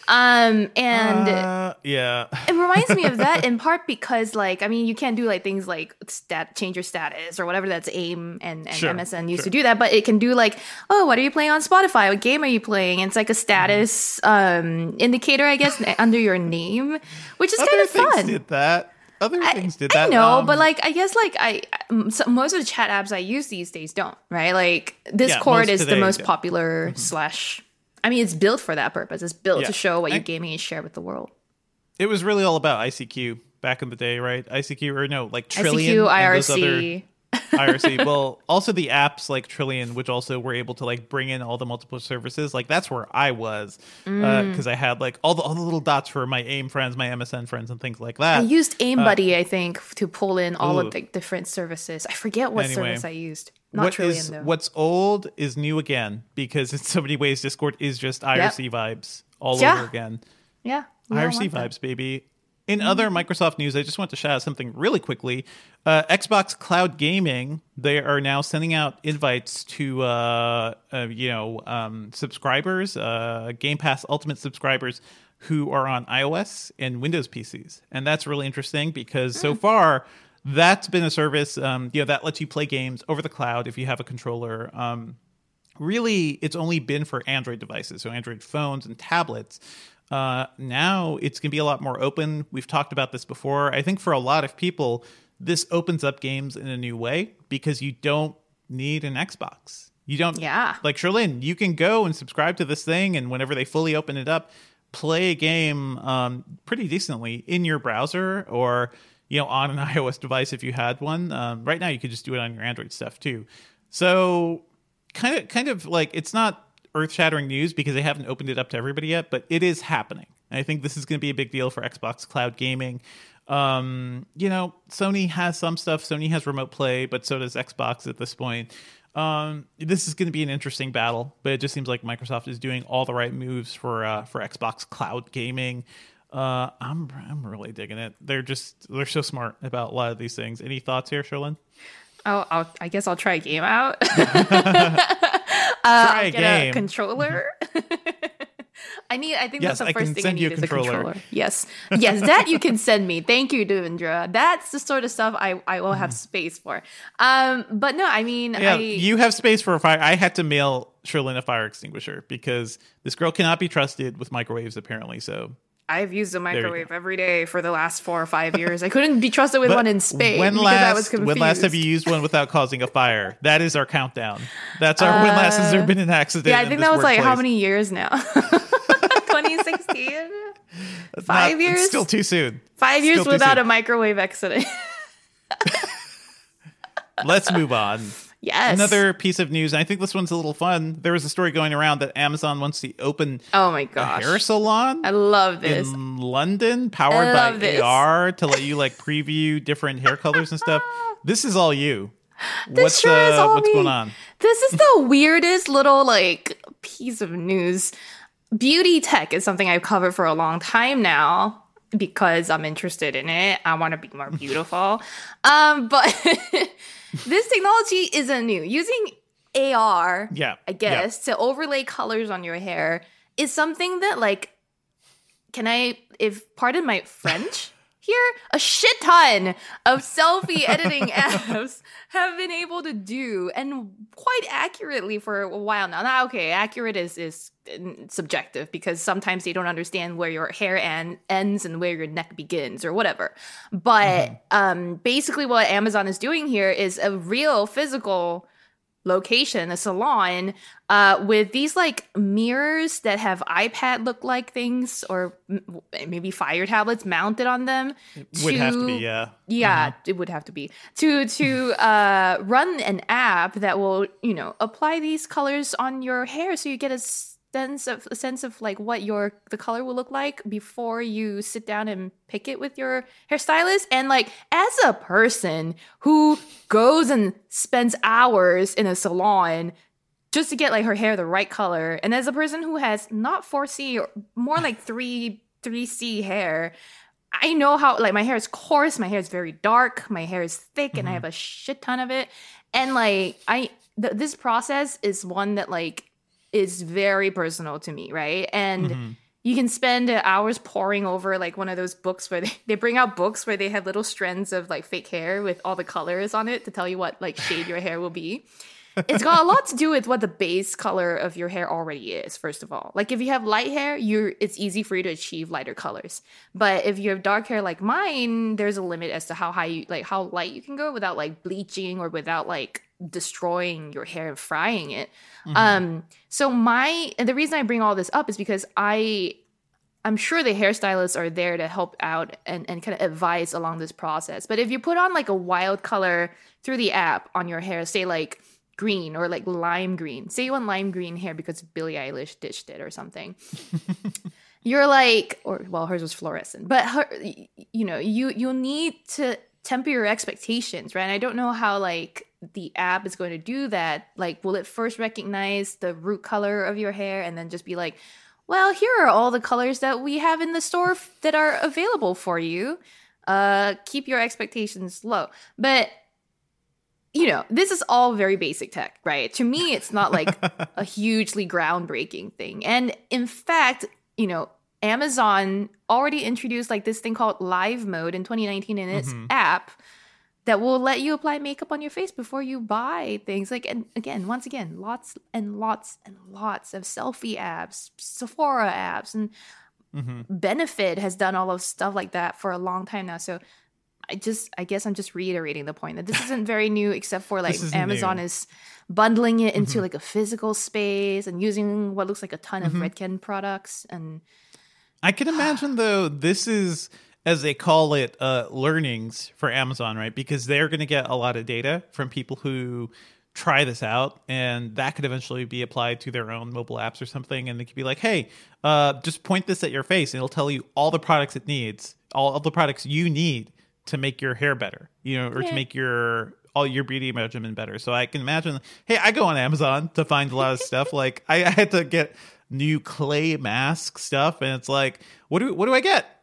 C: Um, and
B: uh, yeah,
C: it reminds me of that in part because, like, I mean, you can't do like things like stat change your status or whatever. That's AIM and, and
B: sure,
C: M S N used
B: sure.
C: to do that, but it can do like, oh, what are you playing on Spotify? What game are you playing? And it's like a status um, indicator, I guess, under your name, which is
B: Other
C: kind of
B: things
C: fun.
B: Did that? Other
C: I,
B: things did that.
C: I know,
B: um,
C: but like, I guess like I, I- so most of the chat apps I use these days don't, right? Like Discord
B: most
C: is the
B: today
C: most
B: don't.
C: popular mm-hmm. slash. I mean, it's built for that purpose. It's built
B: Yeah.
C: to show what
B: I-
C: you're gaming and share with the world.
B: It was really all about I C Q back in the day, right? I C Q or no, like Trillion.
C: I C Q,
B: and those
C: I R C.
B: Other, I R C. Well, also the apps like Trillion, which also were able to like bring in all the multiple services. Like that's where I was because
C: Mm.
B: uh, I had like all the all the little dots for my AIM friends, my M S N friends, and things like that.
C: I used Aim
B: Uh,
C: Buddy, I think, to pull in all
B: ooh.
C: of the different services. I forget what
B: Anyway,
C: service I used. Not
B: What
C: Trillion,
B: is-
C: though.
B: what's old is new again because in so many ways Discord is just I R C vibes all
C: Yeah.
B: over again.
C: Yeah. we
B: I
C: all
B: R C
C: want that.
B: vibes, baby. In other Microsoft news, I just want to shout out something really quickly. Uh, Xbox Cloud Gaming, they are now sending out invites to, uh, uh, you know, um, subscribers, uh, Game Pass Ultimate subscribers who are on iOS and Windows P Cs. And that's really interesting because so far, that's been a service, um, you know, that lets you play games over the cloud if you have a controller. Um, really, it's only been for Android devices, so Android phones and tablets. Uh, now it's going to be a lot more open. We've talked about this before. I think for a lot of people, this opens up games in a new way because you don't need an Xbox. You don't,
C: Yeah.
B: like Sherlyn, you can go and subscribe to this thing, and whenever they fully open it up, play a game um, pretty decently in your browser or, you know, on an iOS device if you had one. Um, right now, you could just do it on your Android stuff too. So, kind of, kind of like it's not earth-shattering news because they haven't opened it up to everybody yet, but it is happening. And I think this is going to be a big deal for Xbox Cloud Gaming. Um, you know, Sony has some stuff. Sony has remote play, but so does Xbox at this point. Um, this is going to be an interesting battle, but it just seems like Microsoft is doing all the right moves for uh, for Xbox Cloud Gaming. Uh, I'm I'm really digging it. They're just they're so smart about a lot of these things. Any thoughts here, Sherlyn?
C: I'll, I'll, I guess I'll try a game out. uh,
B: try
C: I'll
B: a
C: get
B: game.
C: a controller. I need. I think
B: Yes,
C: that's the
B: I
C: first
B: can
C: thing I
B: send you
C: need
B: a
C: is
B: controller.
C: a controller. Yes, yes, that you can send me. Thank you, Devendra. That's the sort of stuff I, I will have space for. Um, but no, I mean,
B: Yeah,
C: I
B: you have space for a fire. I had to mail Sherlyn a fire extinguisher because this girl cannot be trusted with microwaves, apparently. So
C: I've used a
B: you
C: microwave
B: go.
C: every day for the last four or five years. I couldn't be trusted with
B: But
C: one in Spain
B: when
C: because
B: last,
C: I was confused.
B: when last have you used one without causing a fire? That is our countdown. That's our when last has there been an accident?
C: Yeah, I
B: in
C: think
B: this
C: that was like how
B: workplace?
C: many years now? twenty sixteen.
B: That's
C: five
B: not-
C: years?
B: It's still too soon.
C: Five years
B: Still too
C: without
B: soon.
C: a microwave accident.
B: Let's move on.
C: Yes.
B: Another piece of news, and I think this one's a little fun. There was a story going around that Amazon wants to open
C: Oh my
B: a
C: gosh.
B: hair salon
C: I love this.
B: in London, powered
C: I
B: by
C: love this.
B: A R to let you like preview different hair colors and stuff. This is all you.
C: This
B: what's
C: sure is
B: uh,
C: all
B: what's
C: me.
B: going on?
C: This is the weirdest little like piece of news. Beauty tech is something I've covered for a long time now because I'm interested in it. I want to be more beautiful. um, but this technology isn't new. Using A R,
B: Yeah,
C: I guess, to overlay colors on your hair is something that like can I if pardon my French? Here, a shit ton of selfie editing apps have been able to do, and quite accurately for a while now. Now, okay, accurate is is subjective because sometimes they don't understand where your hair end, ends and where your neck begins or whatever. But
B: Mm-hmm.
C: um, basically, what Amazon is doing here is a real physical location, a salon, uh, with these like mirrors that have iPad look like things or m- maybe fire tablets mounted on them.
B: Would have to be, yeah.
C: Yeah, it would have to be to to uh, run an app that will, you know, apply these colors on your hair, so you get a sense of a sense of like what your the color will look like before you sit down and pick it with your hairstylist. And like as a person who goes and spends hours in a salon just to get like her hair the right color, and as a person who has not four C or more like three three C hair, I know how like my hair is coarse, my hair is very dark, my hair is thick, and I have a shit ton of it. And like I th- this process is one that like is very personal to me, right? And
B: Mm-hmm.
C: you can spend hours poring over like one of those books where they, they bring out books where they have little strands of like fake hair with all the colors on it to tell you what like shade your hair will be. It's got a lot to do with what the base color of your hair already is, first of all. Like if you have light hair, you're it's easy for you to achieve lighter colors. But if you have dark hair like mine, there's a limit as to how high you like how light you can go without like bleaching or without like destroying your hair and frying it. Mm-hmm. Um so my and the reason I bring all this up is because I I'm sure the hairstylists are there to help out and, and kind of advise along this process. But if you put on like a wild color through the app on your hair, say like green or like lime green. Say you want lime green hair because Billie Eilish ditched it or something. You're like, or well, hers was fluorescent, but her, you know, you you'll need to temper your expectations, right? And I don't know how like the app is going to do that. Like, will it first recognize the root color of your hair and then just be like, well, here are all the colors that we have in the store f- that are available for you. Uh, keep your expectations low, but you know, this is all very basic tech, right? To me, it's not like a hugely groundbreaking thing. And in fact, you know, Amazon already introduced like this thing called Live Mode in twenty nineteen in its
B: Mm-hmm.
C: app that will let you apply makeup on your face before you buy things. Like, and again, once again, lots and lots and lots of selfie apps, Sephora apps, and
B: Mm-hmm.
C: Benefit has done all of stuff like that for a long time now. So I just, I guess I'm just reiterating the point that this isn't very new, except for like
B: This isn't
C: Amazon
B: new.
C: is bundling it into
B: Mhm.
C: like a physical space and using what looks like a ton of
B: Mhm.
C: Redken products. And
B: I can imagine though this is, as they call it, uh, learnings for Amazon, right? Because they're going to get a lot of data from people who try this out, and that could eventually be applied to their own mobile apps or something. And they could be like, "Hey, uh, just point this at your face, and it'll tell you all the products it needs, all of the products you need to make your hair better, you know, or
C: Yeah.
B: to make your all your beauty regimen better." So I can imagine. Hey, I go on Amazon to find a lot of stuff. Like I, I had to get new clay mask stuff, and it's like, what do what do I get?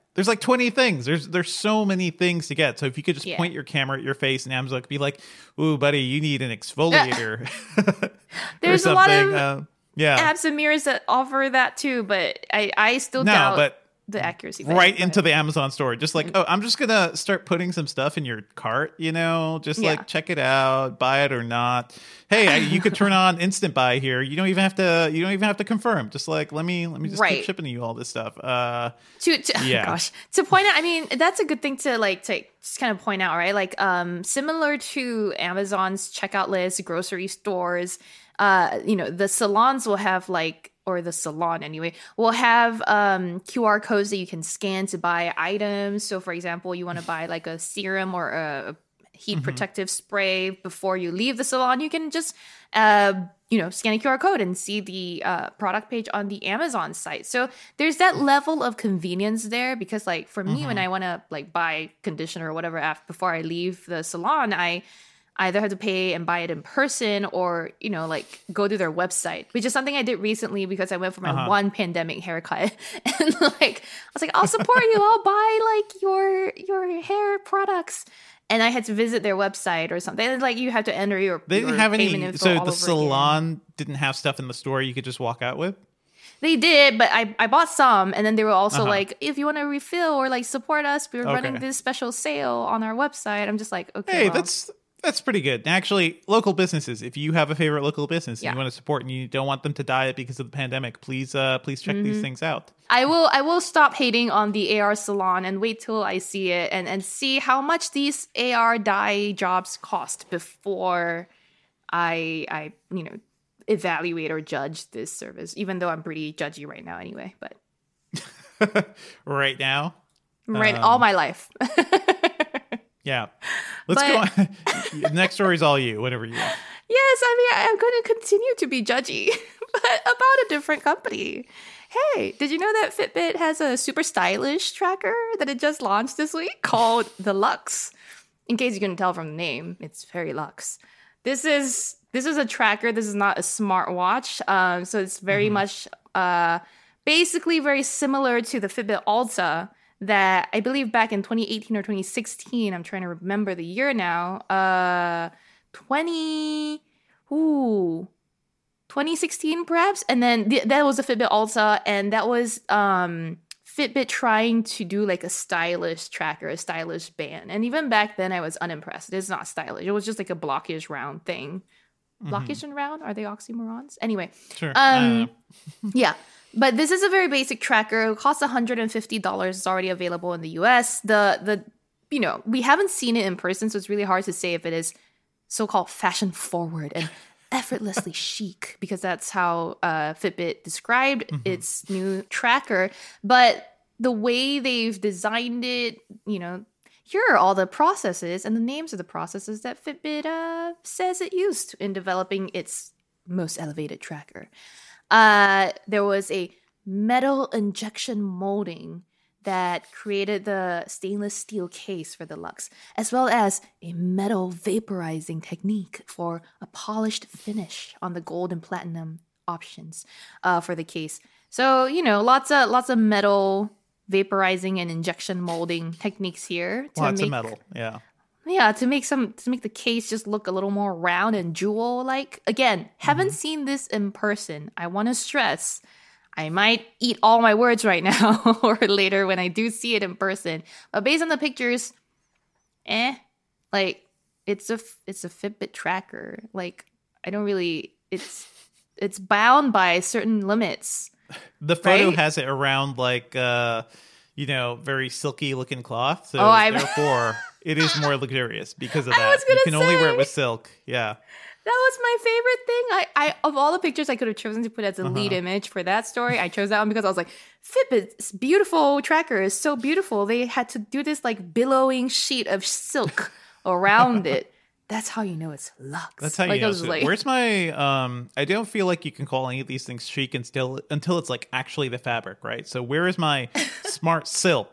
B: There's like twenty things. There's there's so many things to get. So if you could just
C: Yeah.
B: point your camera at your face and Amazon could be like, "Ooh, buddy, you need an exfoliator."
C: There's
B: or
C: a lot
B: something.
C: of
B: uh, yeah.
C: apps and mirrors that offer that too, but I, I still
B: No,
C: doubt
B: but
C: the accuracy. But-
B: right
C: but-
B: into the Amazon store. Just like, oh, I'm just gonna start putting some stuff in your cart, you know, just
C: Yeah.
B: like check it out, buy it or not. Hey, I, you could turn on instant buy here. You don't even have to. You don't even have to confirm. Just like let me let me just
C: Right.
B: keep shipping you all this stuff. Uh,
C: to, to
B: Yeah.
C: oh gosh to point out, I mean, that's a good thing to like to just kind of point out, right? Like um similar to Amazon's checkout list, grocery stores, uh you know, the salons will have like, or the salon anyway, will have um Q R codes that you can scan to buy items. So for example, you want to buy like a serum or a heat protective spray before you leave the salon, you can just uh you know, scan a Q R code and see the uh, product page on the Amazon site. So there's that level of convenience there, because like for me, when I want to like buy conditioner or whatever after, before I leave the salon, I either have to pay and buy it in person, or, you know, like go to their website, which is something I did recently because I went for my
B: Uh-huh.
C: one pandemic haircut. And like, I was like, I'll support you. I'll buy like your, your hair products. And I had to visit their website or something. And like, you have to enter your,
B: they didn't
C: your
B: have
C: payment
B: any.
C: info
B: So
C: all
B: the
C: over again.
B: salon didn't have stuff in the store you could just walk out with.
C: They did, but I, I bought some, and then they were also
B: Uh-huh.
C: like, if you want to refill or like support us, we're
B: Okay.
C: running this special sale on our website. I'm just like, okay,
B: Hey,
C: well,
B: that's that's pretty good. Actually, local businesses. If you have a favorite local business and
C: Yeah.
B: you want to support and you don't want them to die because of the pandemic, please uh please check
C: Mm-hmm.
B: these things out.
C: I will I will stop hating on the A R salon and wait till I see it and, and see how much these A R dye jobs cost before I I you know evaluate or judge this service. Even though I'm pretty judgy right now anyway, but
B: Right now.
C: right
B: Um,
C: all my life.
B: Yeah. Let's
C: But-
B: go on. The next story is all you, whatever you want.
C: Yes, I mean, I'm going to continue to be judgy, but about a different company. Hey, did you know that Fitbit has a super stylish tracker that it just launched this week called the Luxe? In case you couldn't tell from the name, it's very luxe. This is this is a tracker. This is not a smartwatch. Um, so it's very much uh, basically very similar to the Fitbit Alta that I believe back in twenty eighteen or twenty sixteen. I'm trying to remember the year now. Uh, twenty, ooh, twenty sixteen perhaps. And then th- that was a Fitbit Alta, and that was um, Fitbit trying to do like a stylish tracker, a stylish band. And even back then, I was unimpressed. It's not stylish. It was just like a blockish round thing. Blockish and round? Are they oxymorons? Anyway.
B: Sure.
C: Um,
B: Uh,
C: yeah. But this is a very basic tracker. It costs one hundred fifty dollars. It's already available in the U S. The the you know, we haven't seen it in person, so it's really hard to say if it is so-called fashion forward and effortlessly chic, because that's how uh, Fitbit described its new tracker. But the way they've designed it, you know, here are all the processes and the names of the processes that Fitbit uh, says it used in developing its most elevated tracker. Uh, there was a metal injection molding that created the stainless steel case for the Luxe, as well as a metal vaporizing technique for a polished finish on the gold and platinum options uh, for the case. So, you know, lots of lots of metal vaporizing and injection molding techniques here to
B: lots
C: make
B: of metal. Yeah.
C: yeah, to make some to make the case just look a little more round and jewel like. Again, haven't seen this in person. I want to stress, I might eat all my words right now or later when I do see it in person. But based on the pictures, eh, like it's a it's a Fitbit tracker. Like I don't really it's it's bound by certain limits.
B: The photo
C: Right?
B: has it around like uh you know, very silky looking cloth. So
C: Oh, I'm-
B: therefore it is more luxurious because of
C: I
B: that.
C: was gonna
B: You can only wear
C: say.
B: it with silk. Yeah.
C: That was my favorite thing. I, I of all the pictures I could have chosen to put as a lead
B: Uh-huh.
C: image for that story, I chose that one because I was like, Fitbit's beautiful tracker is so beautiful. They had to do this like billowing sheet of silk around it. That's how you know it's luxe.
B: That's how
C: like,
B: you
C: I
B: know.
C: was
B: So
C: like,
B: where's my um I don't feel like you can call any of these things chic until until it's like actually the fabric, right? So where is my smart silk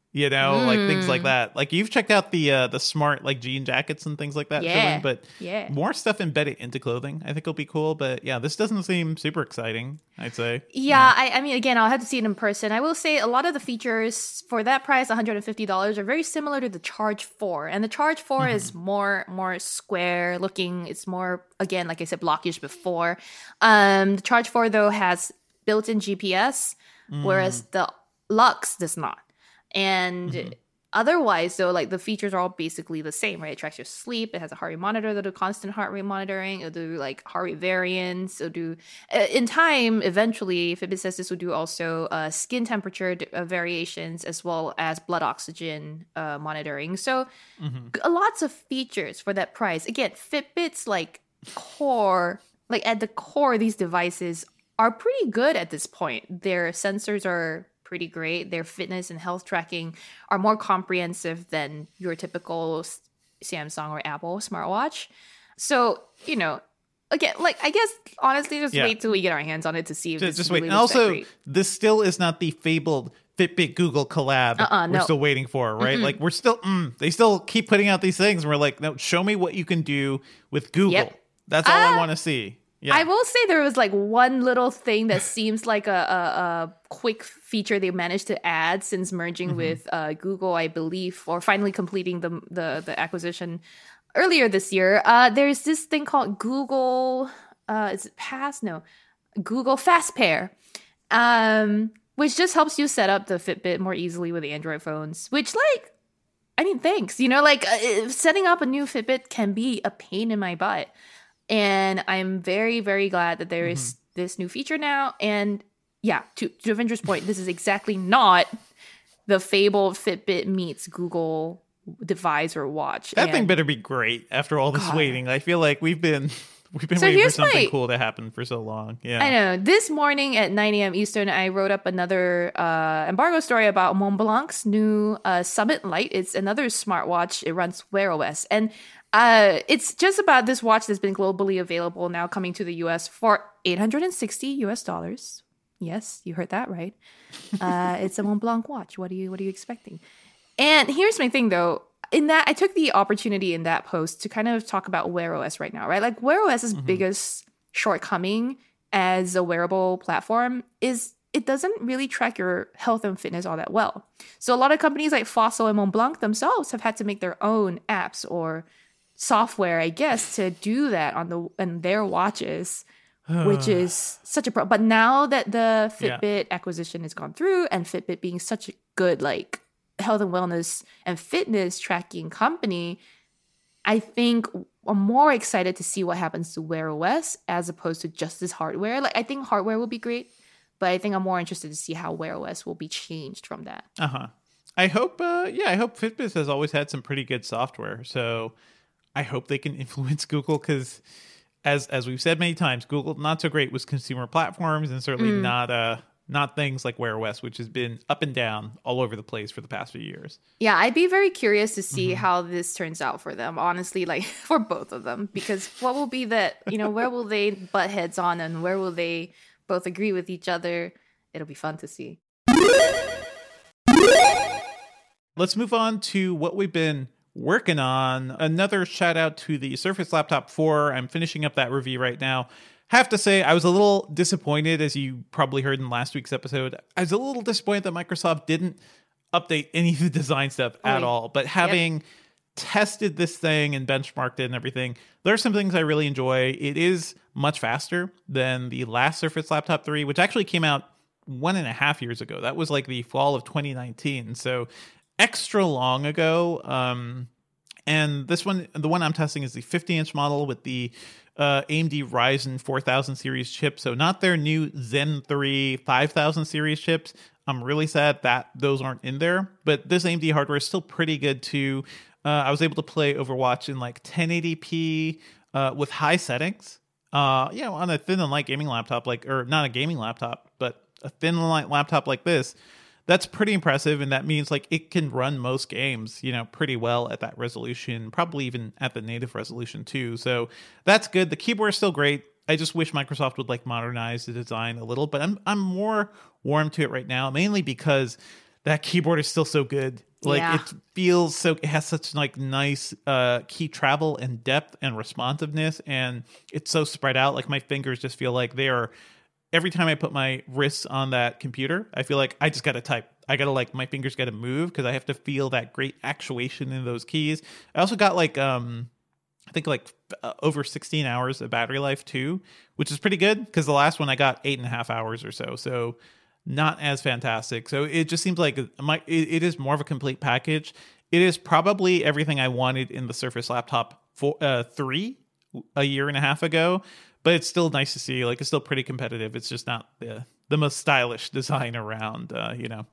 B: You know, mm. like things like
C: Mm.
B: that. Like you've checked out the uh, the smart like jean jackets and things like that,
C: Yeah.
B: Jillian, but
C: Yeah.
B: more stuff embedded into clothing I think will be cool. But yeah, this doesn't seem super exciting, I'd say.
C: Yeah, I, I mean, again, I'll have to see it in person. I will say a lot of the features for that price, one hundred fifty dollars, are very similar to the Charge four. And the Charge four
B: Mm-hmm.
C: is more more square looking. It's more, again, like I said, blockish before. Um, the Charge four, though, has built-in G P S,
B: Mm.
C: whereas the Lux does not. And
B: Mm-hmm.
C: otherwise, though, like the features are all basically the same, right? It tracks your sleep. It has a heart rate monitor that'll do constant heart rate monitoring. It'll do like heart rate variance. It'll do, uh, in time, eventually, Fitbit says this will do also uh, skin temperature d- uh, variations as well as blood oxygen uh, monitoring. So,
B: Mhm.
C: g- lots of features for that price. Again, Fitbit's like core, like at the core, these devices are pretty good at this point. Their sensors are pretty great. Their fitness and health tracking are more comprehensive than your typical S- Samsung or Apple smartwatch. So, you know, again, like I guess honestly, just
B: Yeah.
C: wait till we get our hands on it to see if
B: Just,
C: this
B: just
C: really
B: wait. And
C: looks that
B: also,
C: great.
B: this still is not the fabled Fitbit Google collab
C: Uh-uh,
B: we're
C: no.
B: still waiting for, right? Like we're still, mm, they still keep putting out these things, and we're like, no, show me what you can do with Google.
C: Yep.
B: That's all I
C: Ah,
B: want to see. Yeah.
C: I will say there was like one little thing that seems like a, a, a quick feature they managed to add since merging
B: Mm-hmm.
C: with uh, Google, I believe, or finally completing the the, the acquisition earlier this year. Uh, there's this thing called Google. Uh, is it Pass? No, Google Fast Pair, um, which just helps you set up the Fitbit more easily with the Android phones. Which, like, I mean, thanks. You know, like uh, setting up a new Fitbit can be a pain in my butt. And I'm very, very glad that there is
B: Mm-hmm.
C: this new feature now. And yeah, to, to Avenger's point, this is exactly not the fabled Fitbit meets Google device or watch.
B: that
C: And
B: thing better be great after all this
C: God.
B: waiting. I feel like we've been we've been
C: So
B: waiting for
C: here's
B: something
C: my-
B: cool to happen for so long. Yeah.
C: I know. This morning at nine a.m. Eastern, I wrote up another uh, embargo story about Montblanc's new uh, Summit Lite. It's another smartwatch. It runs Wear O S. And uh, it's just about this watch that's been globally available now, coming to the U S for eight hundred sixty U S dollars. Yes, you heard that right. Uh, it's a Montblanc watch. What are you What are you expecting? And here's my thing, though. In that, I took the opportunity in that post to kind of talk about Wear O S right now, right? Like Wear OS's biggest shortcoming as a wearable platform is it doesn't really track your health and fitness all that well. So a lot of companies like Fossil and Montblanc themselves have had to make their own apps or software, I guess, to do that on the on their watches, which is such a problem. But now that the
B: Yeah.
C: Fitbit acquisition has gone through, and Fitbit being such a good like health and wellness and fitness tracking company, I think I'm more excited to see what happens to Wear O S as opposed to just this hardware. Like I think hardware will be great, but I think I'm more interested to see how Wear O S will be changed from that.
B: Uh huh. I hope. Uh, yeah, I hope Fitbit has always had some pretty good software. So I hope they can influence Google because, as as we've said many times, Google not so great with consumer platforms and certainly
C: Mm.
B: not uh not things like Wear O S, which has been up and down all over the place for the past few years.
C: Yeah, I'd be very curious to see
B: Mm-hmm.
C: how this turns out for them, honestly, like for both of them, because what will be that, you know, where will they butt heads on and where will they both agree with each other? It'll be fun to see.
B: Let's move on to what we've been working on. Another shout out to the Surface Laptop four. I'm finishing up that review right now. Have to say, I was a little disappointed, as you probably heard in last week's episode. I was a little disappointed that Microsoft didn't update any of the design stuff at
C: Right.
B: all. But having tested this thing and benchmarked it and everything, there are some things I really enjoy. It is much faster than the last Surface Laptop three, which actually came out one and a half years ago. That was like the fall of twenty nineteen. So extra long ago. Um, and this one, the one I'm testing is the fifty inch model with the uh, A M D Ryzen four thousand series chip. So not their new Zen three five thousand series chips. I'm really sad that those aren't in there, but this A M D hardware is still pretty good too. Uh, I was able to play Overwatch in like ten eighty p uh, with high settings. Uh, you know, on a thin and light gaming laptop, like, or not a gaming laptop, but a thin and light laptop like this. That's pretty impressive, and that means like it can run most games, you know, pretty well at that resolution, probably even at the native resolution too. So that's good. The keyboard is still great. I just wish Microsoft would like modernize the design a little, but I'm I'm more warm to it right now, mainly because that keyboard is still so good. Like
C: Yeah.
B: it feels so, it has such like nice uh, key travel and depth and responsiveness, and it's so spread out. Like my fingers just feel like they are, every time I put my wrists on that computer, I feel like I just got to type. I got to like, my fingers got to move because I have to feel that great actuation in those keys. I also got like, um, I think like uh, over sixteen hours of battery life too, which is pretty good because the last one I got eight and a half hours or so. So not as fantastic. So it just seems like my, it, it is more of a complete package. It is probably everything I wanted in the Surface Laptop for, uh, three a year and a half ago, but it's still nice to see. Like it's still pretty competitive. It's just not the, the most stylish design around, uh, you know.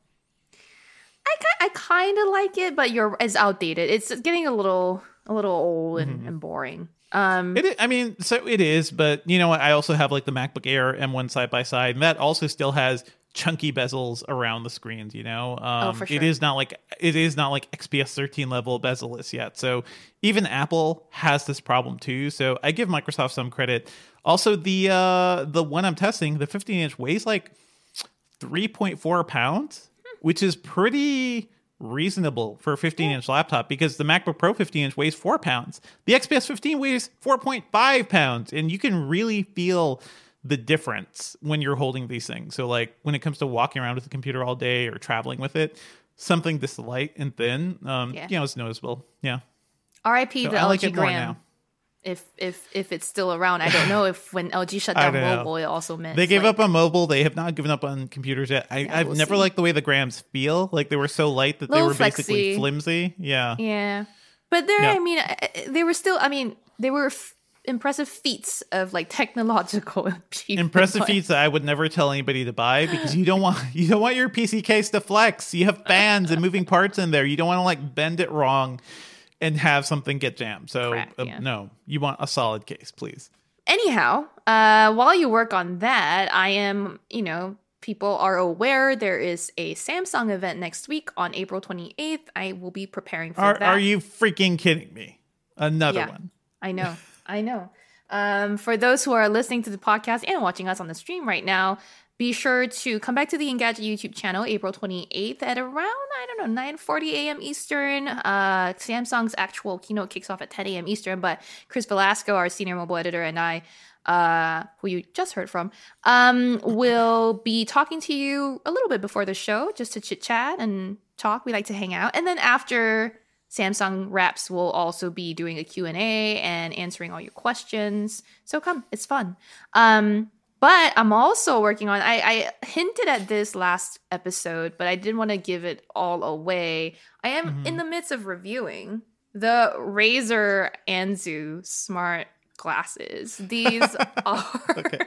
C: I, ki- I kind of like it, but you're it's outdated. It's getting a little a little old and,
B: Mm-hmm.
C: and boring. Um,
B: It is, I mean, so it is, but you know what? I also have like the MacBook Air M one side by side, and that also still has chunky bezels around the screens. You know, um,
C: Oh, for sure.
B: it is not like it is not like X P S thirteen level bezel-less yet. So even Apple has this problem too. So I give Microsoft some credit. Also, the uh, the one I'm testing, the fifteen inch, weighs like three point four pounds, which is pretty reasonable for a fifteen inch laptop because the MacBook Pro fifteen inch weighs four pounds. The X P S fifteen weighs four point five pounds, and you can really feel the difference when you're holding these things. So like when it comes to walking around with the computer all day or traveling with it, something this light and thin, um,
C: Yeah.
B: you know, it's noticeable. Yeah.
C: R I P
B: So
C: the
B: I
C: L
B: like
C: G
B: it more
C: Gram.
B: now.
C: If if if it's still around, I don't know if when L G shut
B: I
C: down
B: don't know.
C: mobile, it also meant
B: They gave
C: like,
B: up on mobile. They have not given up on computers yet. I,
C: Yeah,
B: I've
C: we'll
B: never
C: see.
B: liked the way the Grams feel. Like they were so light that they
C: Little
B: were basically
C: flexy.
B: flimsy. Yeah.
C: Yeah, but there,
B: Yeah.
C: I mean, I- I- they were still. I mean, they were f- impressive feats of like technological achievement.
B: Impressive
C: but-
B: feats that I would never tell anybody to buy because you don't want you don't want your P C case to flex. You have fans and moving parts in there. You don't want to like bend it wrong and have something get jammed. So
C: Crack,
B: uh,
C: yeah.
B: no, you want a solid case, please.
C: Anyhow, uh, while you work on that, I am, you know, people are aware there is a Samsung event next week on April twenty-eighth. I will be preparing for
B: Are
C: that.
B: are you freaking kidding me? Another
C: Yeah.
B: one.
C: I know. I know. Um, for those who are listening to the podcast and watching us on the stream right now, be sure to come back to the Engadget YouTube channel April twenty-eighth at around, I don't know, nine forty a.m. Eastern. Uh, Samsung's actual keynote kicks off at ten a.m. Eastern, but Chris Velasco, our senior mobile editor, and I, uh, who you just heard from, um, will be talking to you a little bit before the show just to chit chat and talk. We like to hang out. And then after Samsung Wraps will also be doing a Q and A and answering all your questions. So come, it's fun. Um, but I'm also working on, I, I hinted at this last episode, but I didn't want to give it all away. I am
B: Mhm.
C: in the midst of reviewing the Razer Anzu smart glasses. These are...
B: Okay.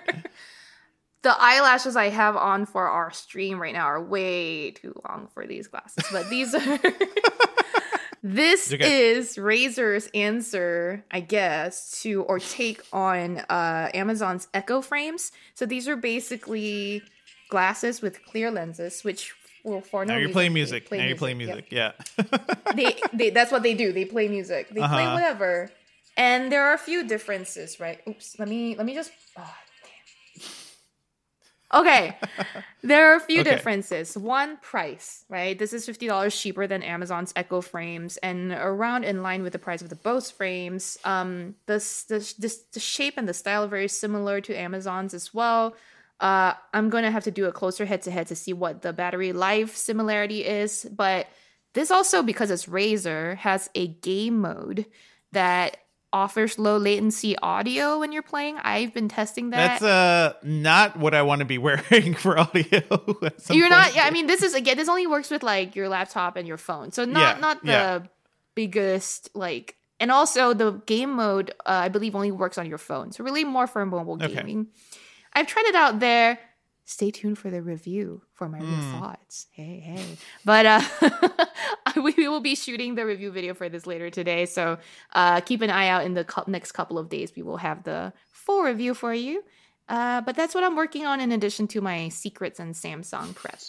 C: The eyelashes I have on for our stream right now are way too long for these glasses, but these are... This
B: Okay.
C: is Razer's answer, I guess, to or take on uh, Amazon's Echo frames. So these are basically glasses with clear lenses, which will for no
B: Now you're
C: reason,
B: playing
C: they
B: music.
C: play
B: now you're playing
C: Yep.
B: music. Yeah.
C: They, they, that's what they do. They play music. They play
B: Uh-huh.
C: whatever. And there are a few differences, right? Oops. Let me let me just. Oh, damn. Okay, there are a few
B: Okay.
C: differences. One, price, right? This is fifty dollars cheaper than Amazon's Echo frames and around in line with the price of the Bose frames. Um, the, the, the, the shape and the style are very similar to Amazon's as well. Uh, I'm going to have to do a closer head-to-head to see what the battery life similarity is. But this also, because it's Razer, has a game mode that offers low latency audio when you're playing. I've been testing that.
B: That's uh not what I want to be wearing for audio. at some
C: You're not.
B: point.
C: Yeah, I mean, this is again. This only works with like your laptop and your phone, so not
B: Yeah,
C: not the
B: yeah.
C: biggest like. And also, the game mode, uh, I believe, only works on your phone, so really more for mobile
B: Okay.
C: gaming. I've tried it out there. Stay tuned for the review for my real
B: Mm.
C: thoughts. Hey, hey. But uh, we will be shooting the review video for this later today, so uh, keep an eye out in the cou- next couple of days. We will have the full review for you. Uh, but that's what I'm working on in addition to my secrets and Samsung prep.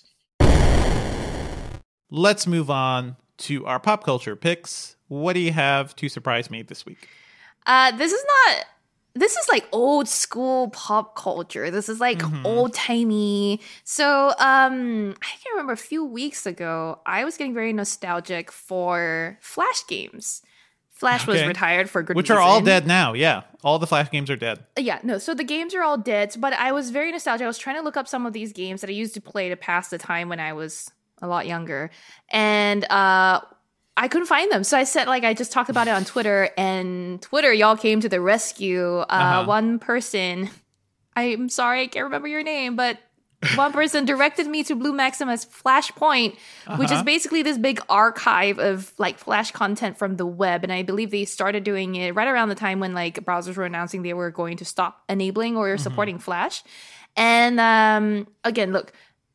B: Let's move on to our pop culture picks. What do you have to surprise me this week?
C: Uh, this is not this is like old school pop culture. This is like
B: Mhm.
C: old timey. So um, I can remember a few weeks ago, I was getting very nostalgic for Flash games. Flash was
B: Okay.
C: retired for good
B: Which
C: reason.
B: are all dead now. Yeah. All the Flash games are dead.
C: Yeah, no, so the games are all dead, but I was very nostalgic. I was trying to look up some of these games that I used to play to pass the time when I was a lot younger. And uh I couldn't find them. So I said, like, I just talked about it on Twitter, and Twitter, y'all came to the rescue. Uh,
B: Uh-huh.
C: One person, I'm sorry, I can't remember your name, but one person directed me to Blue Maxima's Flashpoint, which is
B: Uh-huh.
C: basically this big archive of like Flash content from the web. And I believe they started doing it right around the time when like browsers were announcing they were going to stop enabling or supporting Flash. And um, again, look,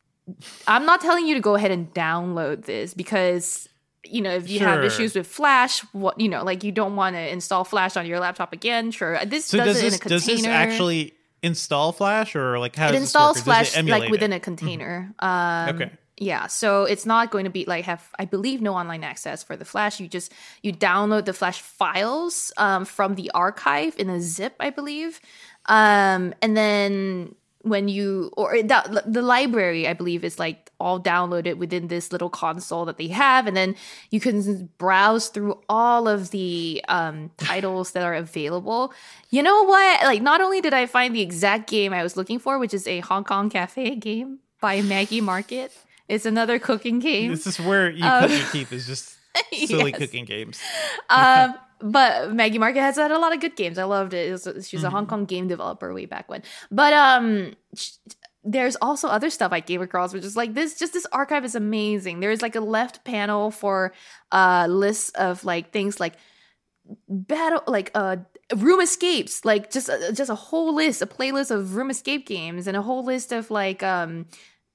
C: I'm not telling you to go ahead and download this because, you know, if you have
B: Sure.
C: issues with Flash, what, you know, like you don't want to install Flash on your laptop again. Sure. This
B: So
C: does,
B: does
C: it in
B: this
C: a container.
B: does this actually install Flash, or like how
C: it
B: does
C: installs
B: this work? Or does
C: Flash
B: it emulate
C: like within
B: it?
C: a container. Um,
B: Okay.
C: Yeah, so it's not going to be like have I believe no online access for the Flash. You just you download the Flash files um, from the archive in a zip, I believe, um, and then when you or the, the library, I believe, is like all downloaded within this little console that they have, and then you can browse through all of the um, titles that are available. You know what? Like, not only did I find the exact game I was looking for, which is a Hong Kong Cafe game by Maggie Market. It's another cooking game.
B: This is where you
C: Um,
B: cut your teeth. Is just silly
C: Yes.
B: cooking games.
C: Um, but Maggie Market has had a lot of good games. I loved it. It was, she's a
B: Mm-hmm.
C: Hong Kong game developer way back when. But um, sh- there's also other stuff I came across, which is like this. Just this archive is amazing. There's like a left panel for uh lists of like things like battle, like uh room escapes, like just a, just a whole list, a playlist of room escape games, and a whole list of like um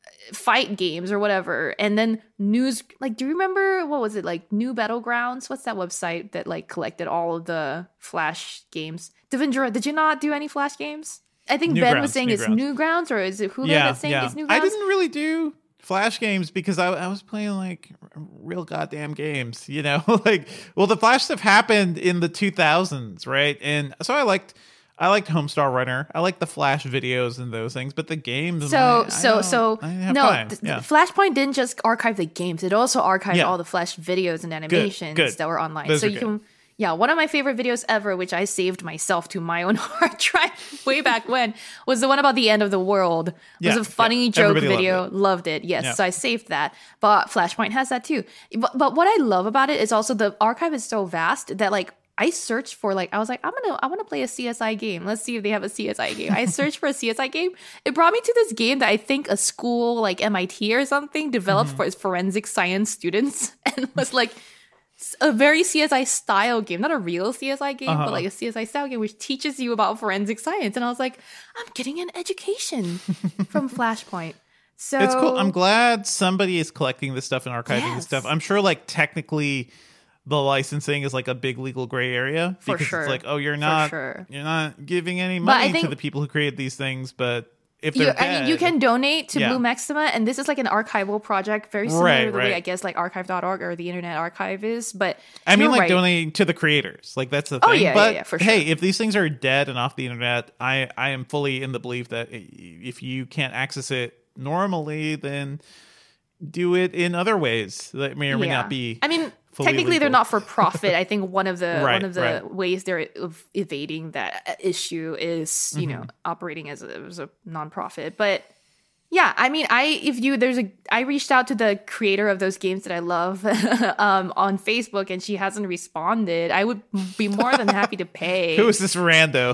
C: fight games or whatever. And then news, like, do you remember what was it, like New Battlegrounds? What's that website that like collected all of the Flash games? Devindra, did you not do any Flash games? I think Ben was
B: Newgrounds,
C: saying it's
B: Newgrounds.
C: Newgrounds, or is it Hulu
B: Yeah,
C: that's saying
B: yeah.
C: it's Newgrounds?
B: I didn't really do Flash games because I, I was playing like r- real goddamn games, you know. Like, well, the Flash stuff happened in the two thousands, right? And so I liked. I liked Homestar Runner. I liked the Flash videos and those things, but the games.
C: So,
B: I, I
C: so,
B: don't-
C: so,
B: I have
C: no,
B: time.
C: th-
B: Yeah.
C: Flashpoint didn't just archive the games. It also archived
B: Yeah.
C: all the Flash videos and animations
B: good.
C: that were online.
B: Those
C: so
B: are
C: you
B: good.
C: can, yeah, one of my favorite videos ever, which I saved myself to my own hard drive way back when, was the one about the end of the world. It
B: Yeah,
C: was a funny
B: yeah.
C: joke
B: Everybody loved
C: video.
B: it.
C: Loved it. Yes.
B: Yeah.
C: So I saved that. But Flashpoint has that too. But, but what I love about it is also the archive is so vast that like, I searched for like I was like I'm gonna I want to play a C S I game. Let's see if they have a C S I game. I searched for a C S I game. It brought me to this game that I think a school like M I T or something developed
B: Mm-hmm.
C: for its forensic science students, and was like a very C S I style game, not a real C S I game,
B: Uh-huh.
C: but like a C S I style game which teaches you about forensic science. And I was like, I'm getting an education from Flashpoint. So
B: It's cool. I'm glad somebody is collecting this stuff and archiving
C: Yes.
B: this stuff. I'm sure, like, technically, the licensing is like a big legal gray area
C: For
B: because
C: sure.
B: it's like, oh, you're
C: For
B: not,
C: sure.
B: you're not giving any
C: But I
B: money to
C: think-
B: the people who created these things. But if
C: You,
B: they're
C: I mean, you
B: dead-
C: can donate to
B: Yeah.
C: Blue Maxima, and this is like an archival project, very similar
B: Right,
C: to the
B: right.
C: way I guess like archive dot org or the Internet Archive is. But
B: I mean,
C: you're
B: like
C: right.
B: donating to the creators, like that's the
C: Oh,
B: thing.
C: yeah, yeah,
B: but
C: yeah, for
B: hey,
C: sure.
B: if these things are dead and off the internet, I I am fully in the belief that i- if you can't access it normally, then do it in other ways that may or may
C: Yeah.
B: not be.
C: I mean,
B: fully
C: technically they're
B: legal.
C: not for profit. I think one of the
B: Right,
C: one of the
B: right.
C: ways they're ev- evading that issue is you know
B: Mm-hmm.
C: operating as a, as a nonprofit. But yeah, I mean, I if you there's a I reached out to the creator of those games that I love um, on Facebook, and she hasn't responded. I would be more than happy to pay.
B: Who is this rando?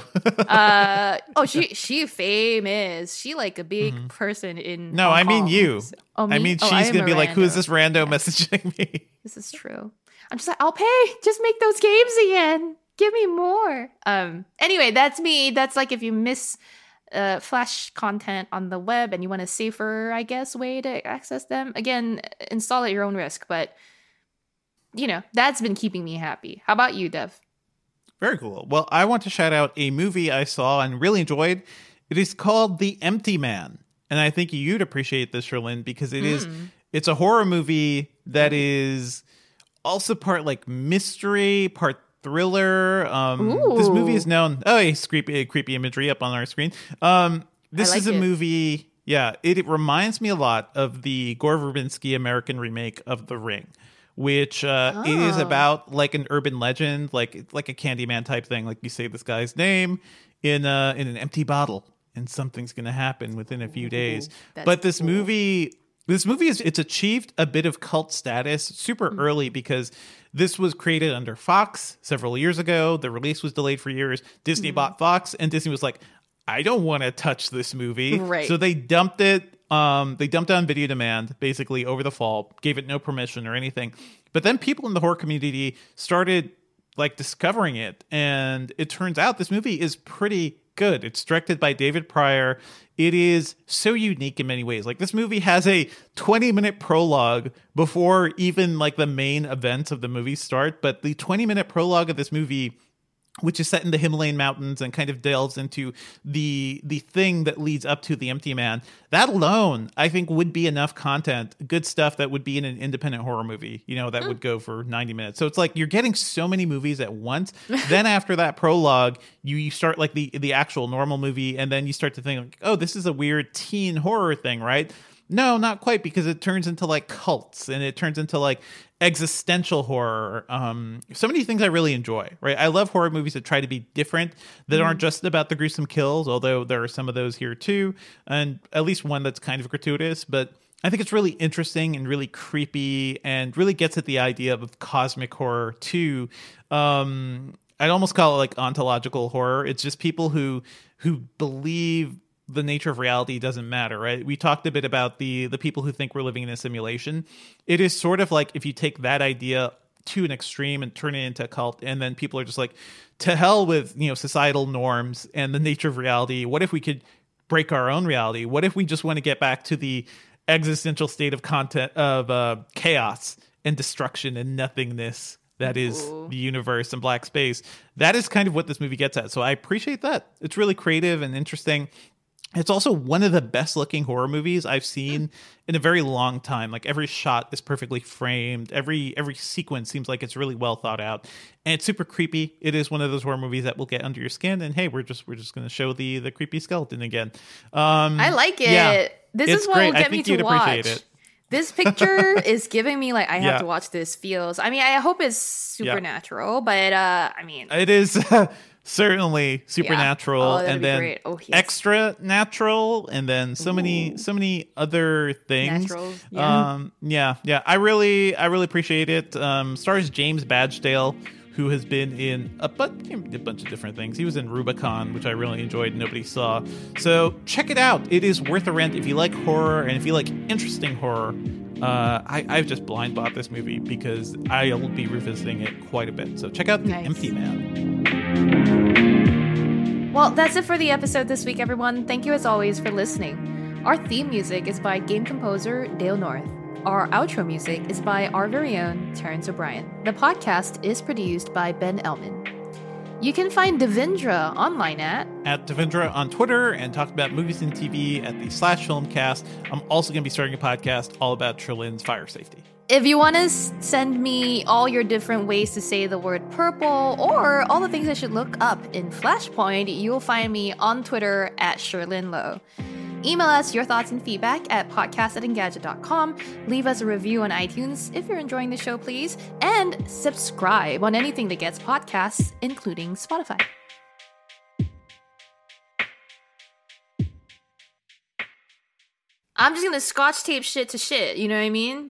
C: Uh oh, she she famous. She like a big person in.
B: no,
C: Hong
B: I mean
C: Kong.
B: you.
C: So- oh,
B: I
C: me?
B: mean,
C: Oh,
B: she's
C: am
B: gonna
C: a
B: be like, "Who is
C: rando.
B: this rando messaging me?"
C: This is true. I'm just like, I'll pay. Just make those games again. Give me more. Um. Anyway, that's me. That's like if you miss uh Flash content on the web and you want a safer, I guess, way to access them. Again, install at your own risk. But you know, that's been keeping me happy. How about you, Dev?
B: Very cool. Well, I want to shout out a movie I saw and really enjoyed. It is called The Empty Man, and I think you'd appreciate this, Sherlyn, because it is it's a horror movie that is also part like mystery, part thriller. Um, this movie is known. Oh, it's creepy, creepy imagery up on our screen. Um, this
C: like
B: is a
C: it.
B: movie. Yeah, it, it reminds me a lot of the Gore Verbinski American remake of The Ring, which uh,
C: Oh.
B: it is about like an urban legend, like like a Candyman type thing. Like you say this guy's name in a, in an empty bottle, and something's going to happen within a few days.
C: that's
B: But this
C: cool.
B: movie, this movie is it's achieved a bit of cult status super
C: Mm.
B: early because this was created under Fox several years ago. The release was delayed for years. Disney
C: Mm.
B: bought Fox, and Disney was like, I don't want to touch this movie.
C: Right.
B: So they dumped it. Um, they dumped it on video demand basically over the fall, gave it no permission or anything. But then people in the horror community started like discovering it. And it turns out this movie is pretty good. It's directed by David Pryor. It is so unique in many ways. Like this movie has a twenty minute prologue before even like the main events of the movie start. But the twenty minute prologue of this movie, which is set in the Himalayan mountains and kind of delves into the the thing that leads up to the Empty Man. That alone, I think, would be enough content, good stuff that would be in an independent horror movie, you know, that
C: Hmm.
B: would go for ninety minutes. So it's like you're getting so many movies at once. Then after that prologue, you, you start like the, the actual normal movie, and then you start to think, like, oh, this is a weird teen horror thing, right? No, not quite, because it turns into like cults and it turns into like existential horror. Um, so many things I really enjoy, right? I love horror movies that try to be different, that aren't just about the gruesome kills, although there are some of those here too, and at least one that's kind of gratuitous. But I think it's really interesting and really creepy and really gets at the idea of cosmic horror too. Um, I'd almost call it like ontological horror. It's just people who who believe the nature of reality doesn't matter, right? We talked a bit about the the people who think we're living in a simulation. It is sort of like if you take that idea to an extreme and turn it into a cult, and then people are just like, to hell with, you know, societal norms and the nature of reality. What if we could break our own reality? What if we just want to get back to the existential state of content of uh, chaos and destruction and nothingness that is
C: Ooh.
B: the universe and black space? That is kind of what this movie gets at. So I appreciate that. It's really creative and interesting. It's also one of the best looking horror movies I've seen in a very long time. Like every shot is perfectly framed. Every every sequence seems like it's really well thought out. And it's super creepy. It is one of those horror movies that will get under your skin. And hey, we're just we're just gonna show the the creepy skeleton again. Um
C: I like it.
B: yeah,
C: this
B: it's
C: is what
B: great.
C: will
B: I
C: get me
B: think
C: to
B: you'd
C: watch.
B: appreciate it.
C: This picture is giving me like I have
B: Yeah.
C: to watch this feels. I mean, I hope it's supernatural, but uh I mean,
B: It is certainly supernatural,
C: Oh, that'd
B: and
C: be
B: then
C: great. Oh, yes.
B: extra natural, and then so many so many other things.
C: Naturals, yeah.
B: Um, yeah, yeah. I really I really appreciate it. Um, stars James Badgedale, who has been in a, bu- a bunch of different things. He was in Rubicon, which I really enjoyed and nobody saw. So check it out. It is worth a rent if you like horror and if you like interesting horror. Uh, I, I've just blind bought this movie because I'll be revisiting it quite a bit. So check out The
C: Nice.
B: Empty Man.
C: Well, that's it for the episode this week, everyone. Thank you as always for listening. Our theme music is by game composer Dale North. Our outro music is by our very own Terrence O'Brien. The podcast is produced by Ben Elman. You can find Devindra online at
B: At Devindra on Twitter and talk about movies and T V at the Slash Filmcast. I'm also going to be starting a podcast all about Trillin's fire safety.
C: If you want to s- send me all your different ways to say the word purple or all the things I should look up in Flashpoint, you'll find me on Twitter at Sherlyn Lowe. Email us your thoughts and feedback at podcast at engadget dot com. Leave us a review on iTunes if you're enjoying the show, please. And subscribe on anything that gets podcasts, including Spotify. I'm just going to scotch tape shit to shit, you know what I mean?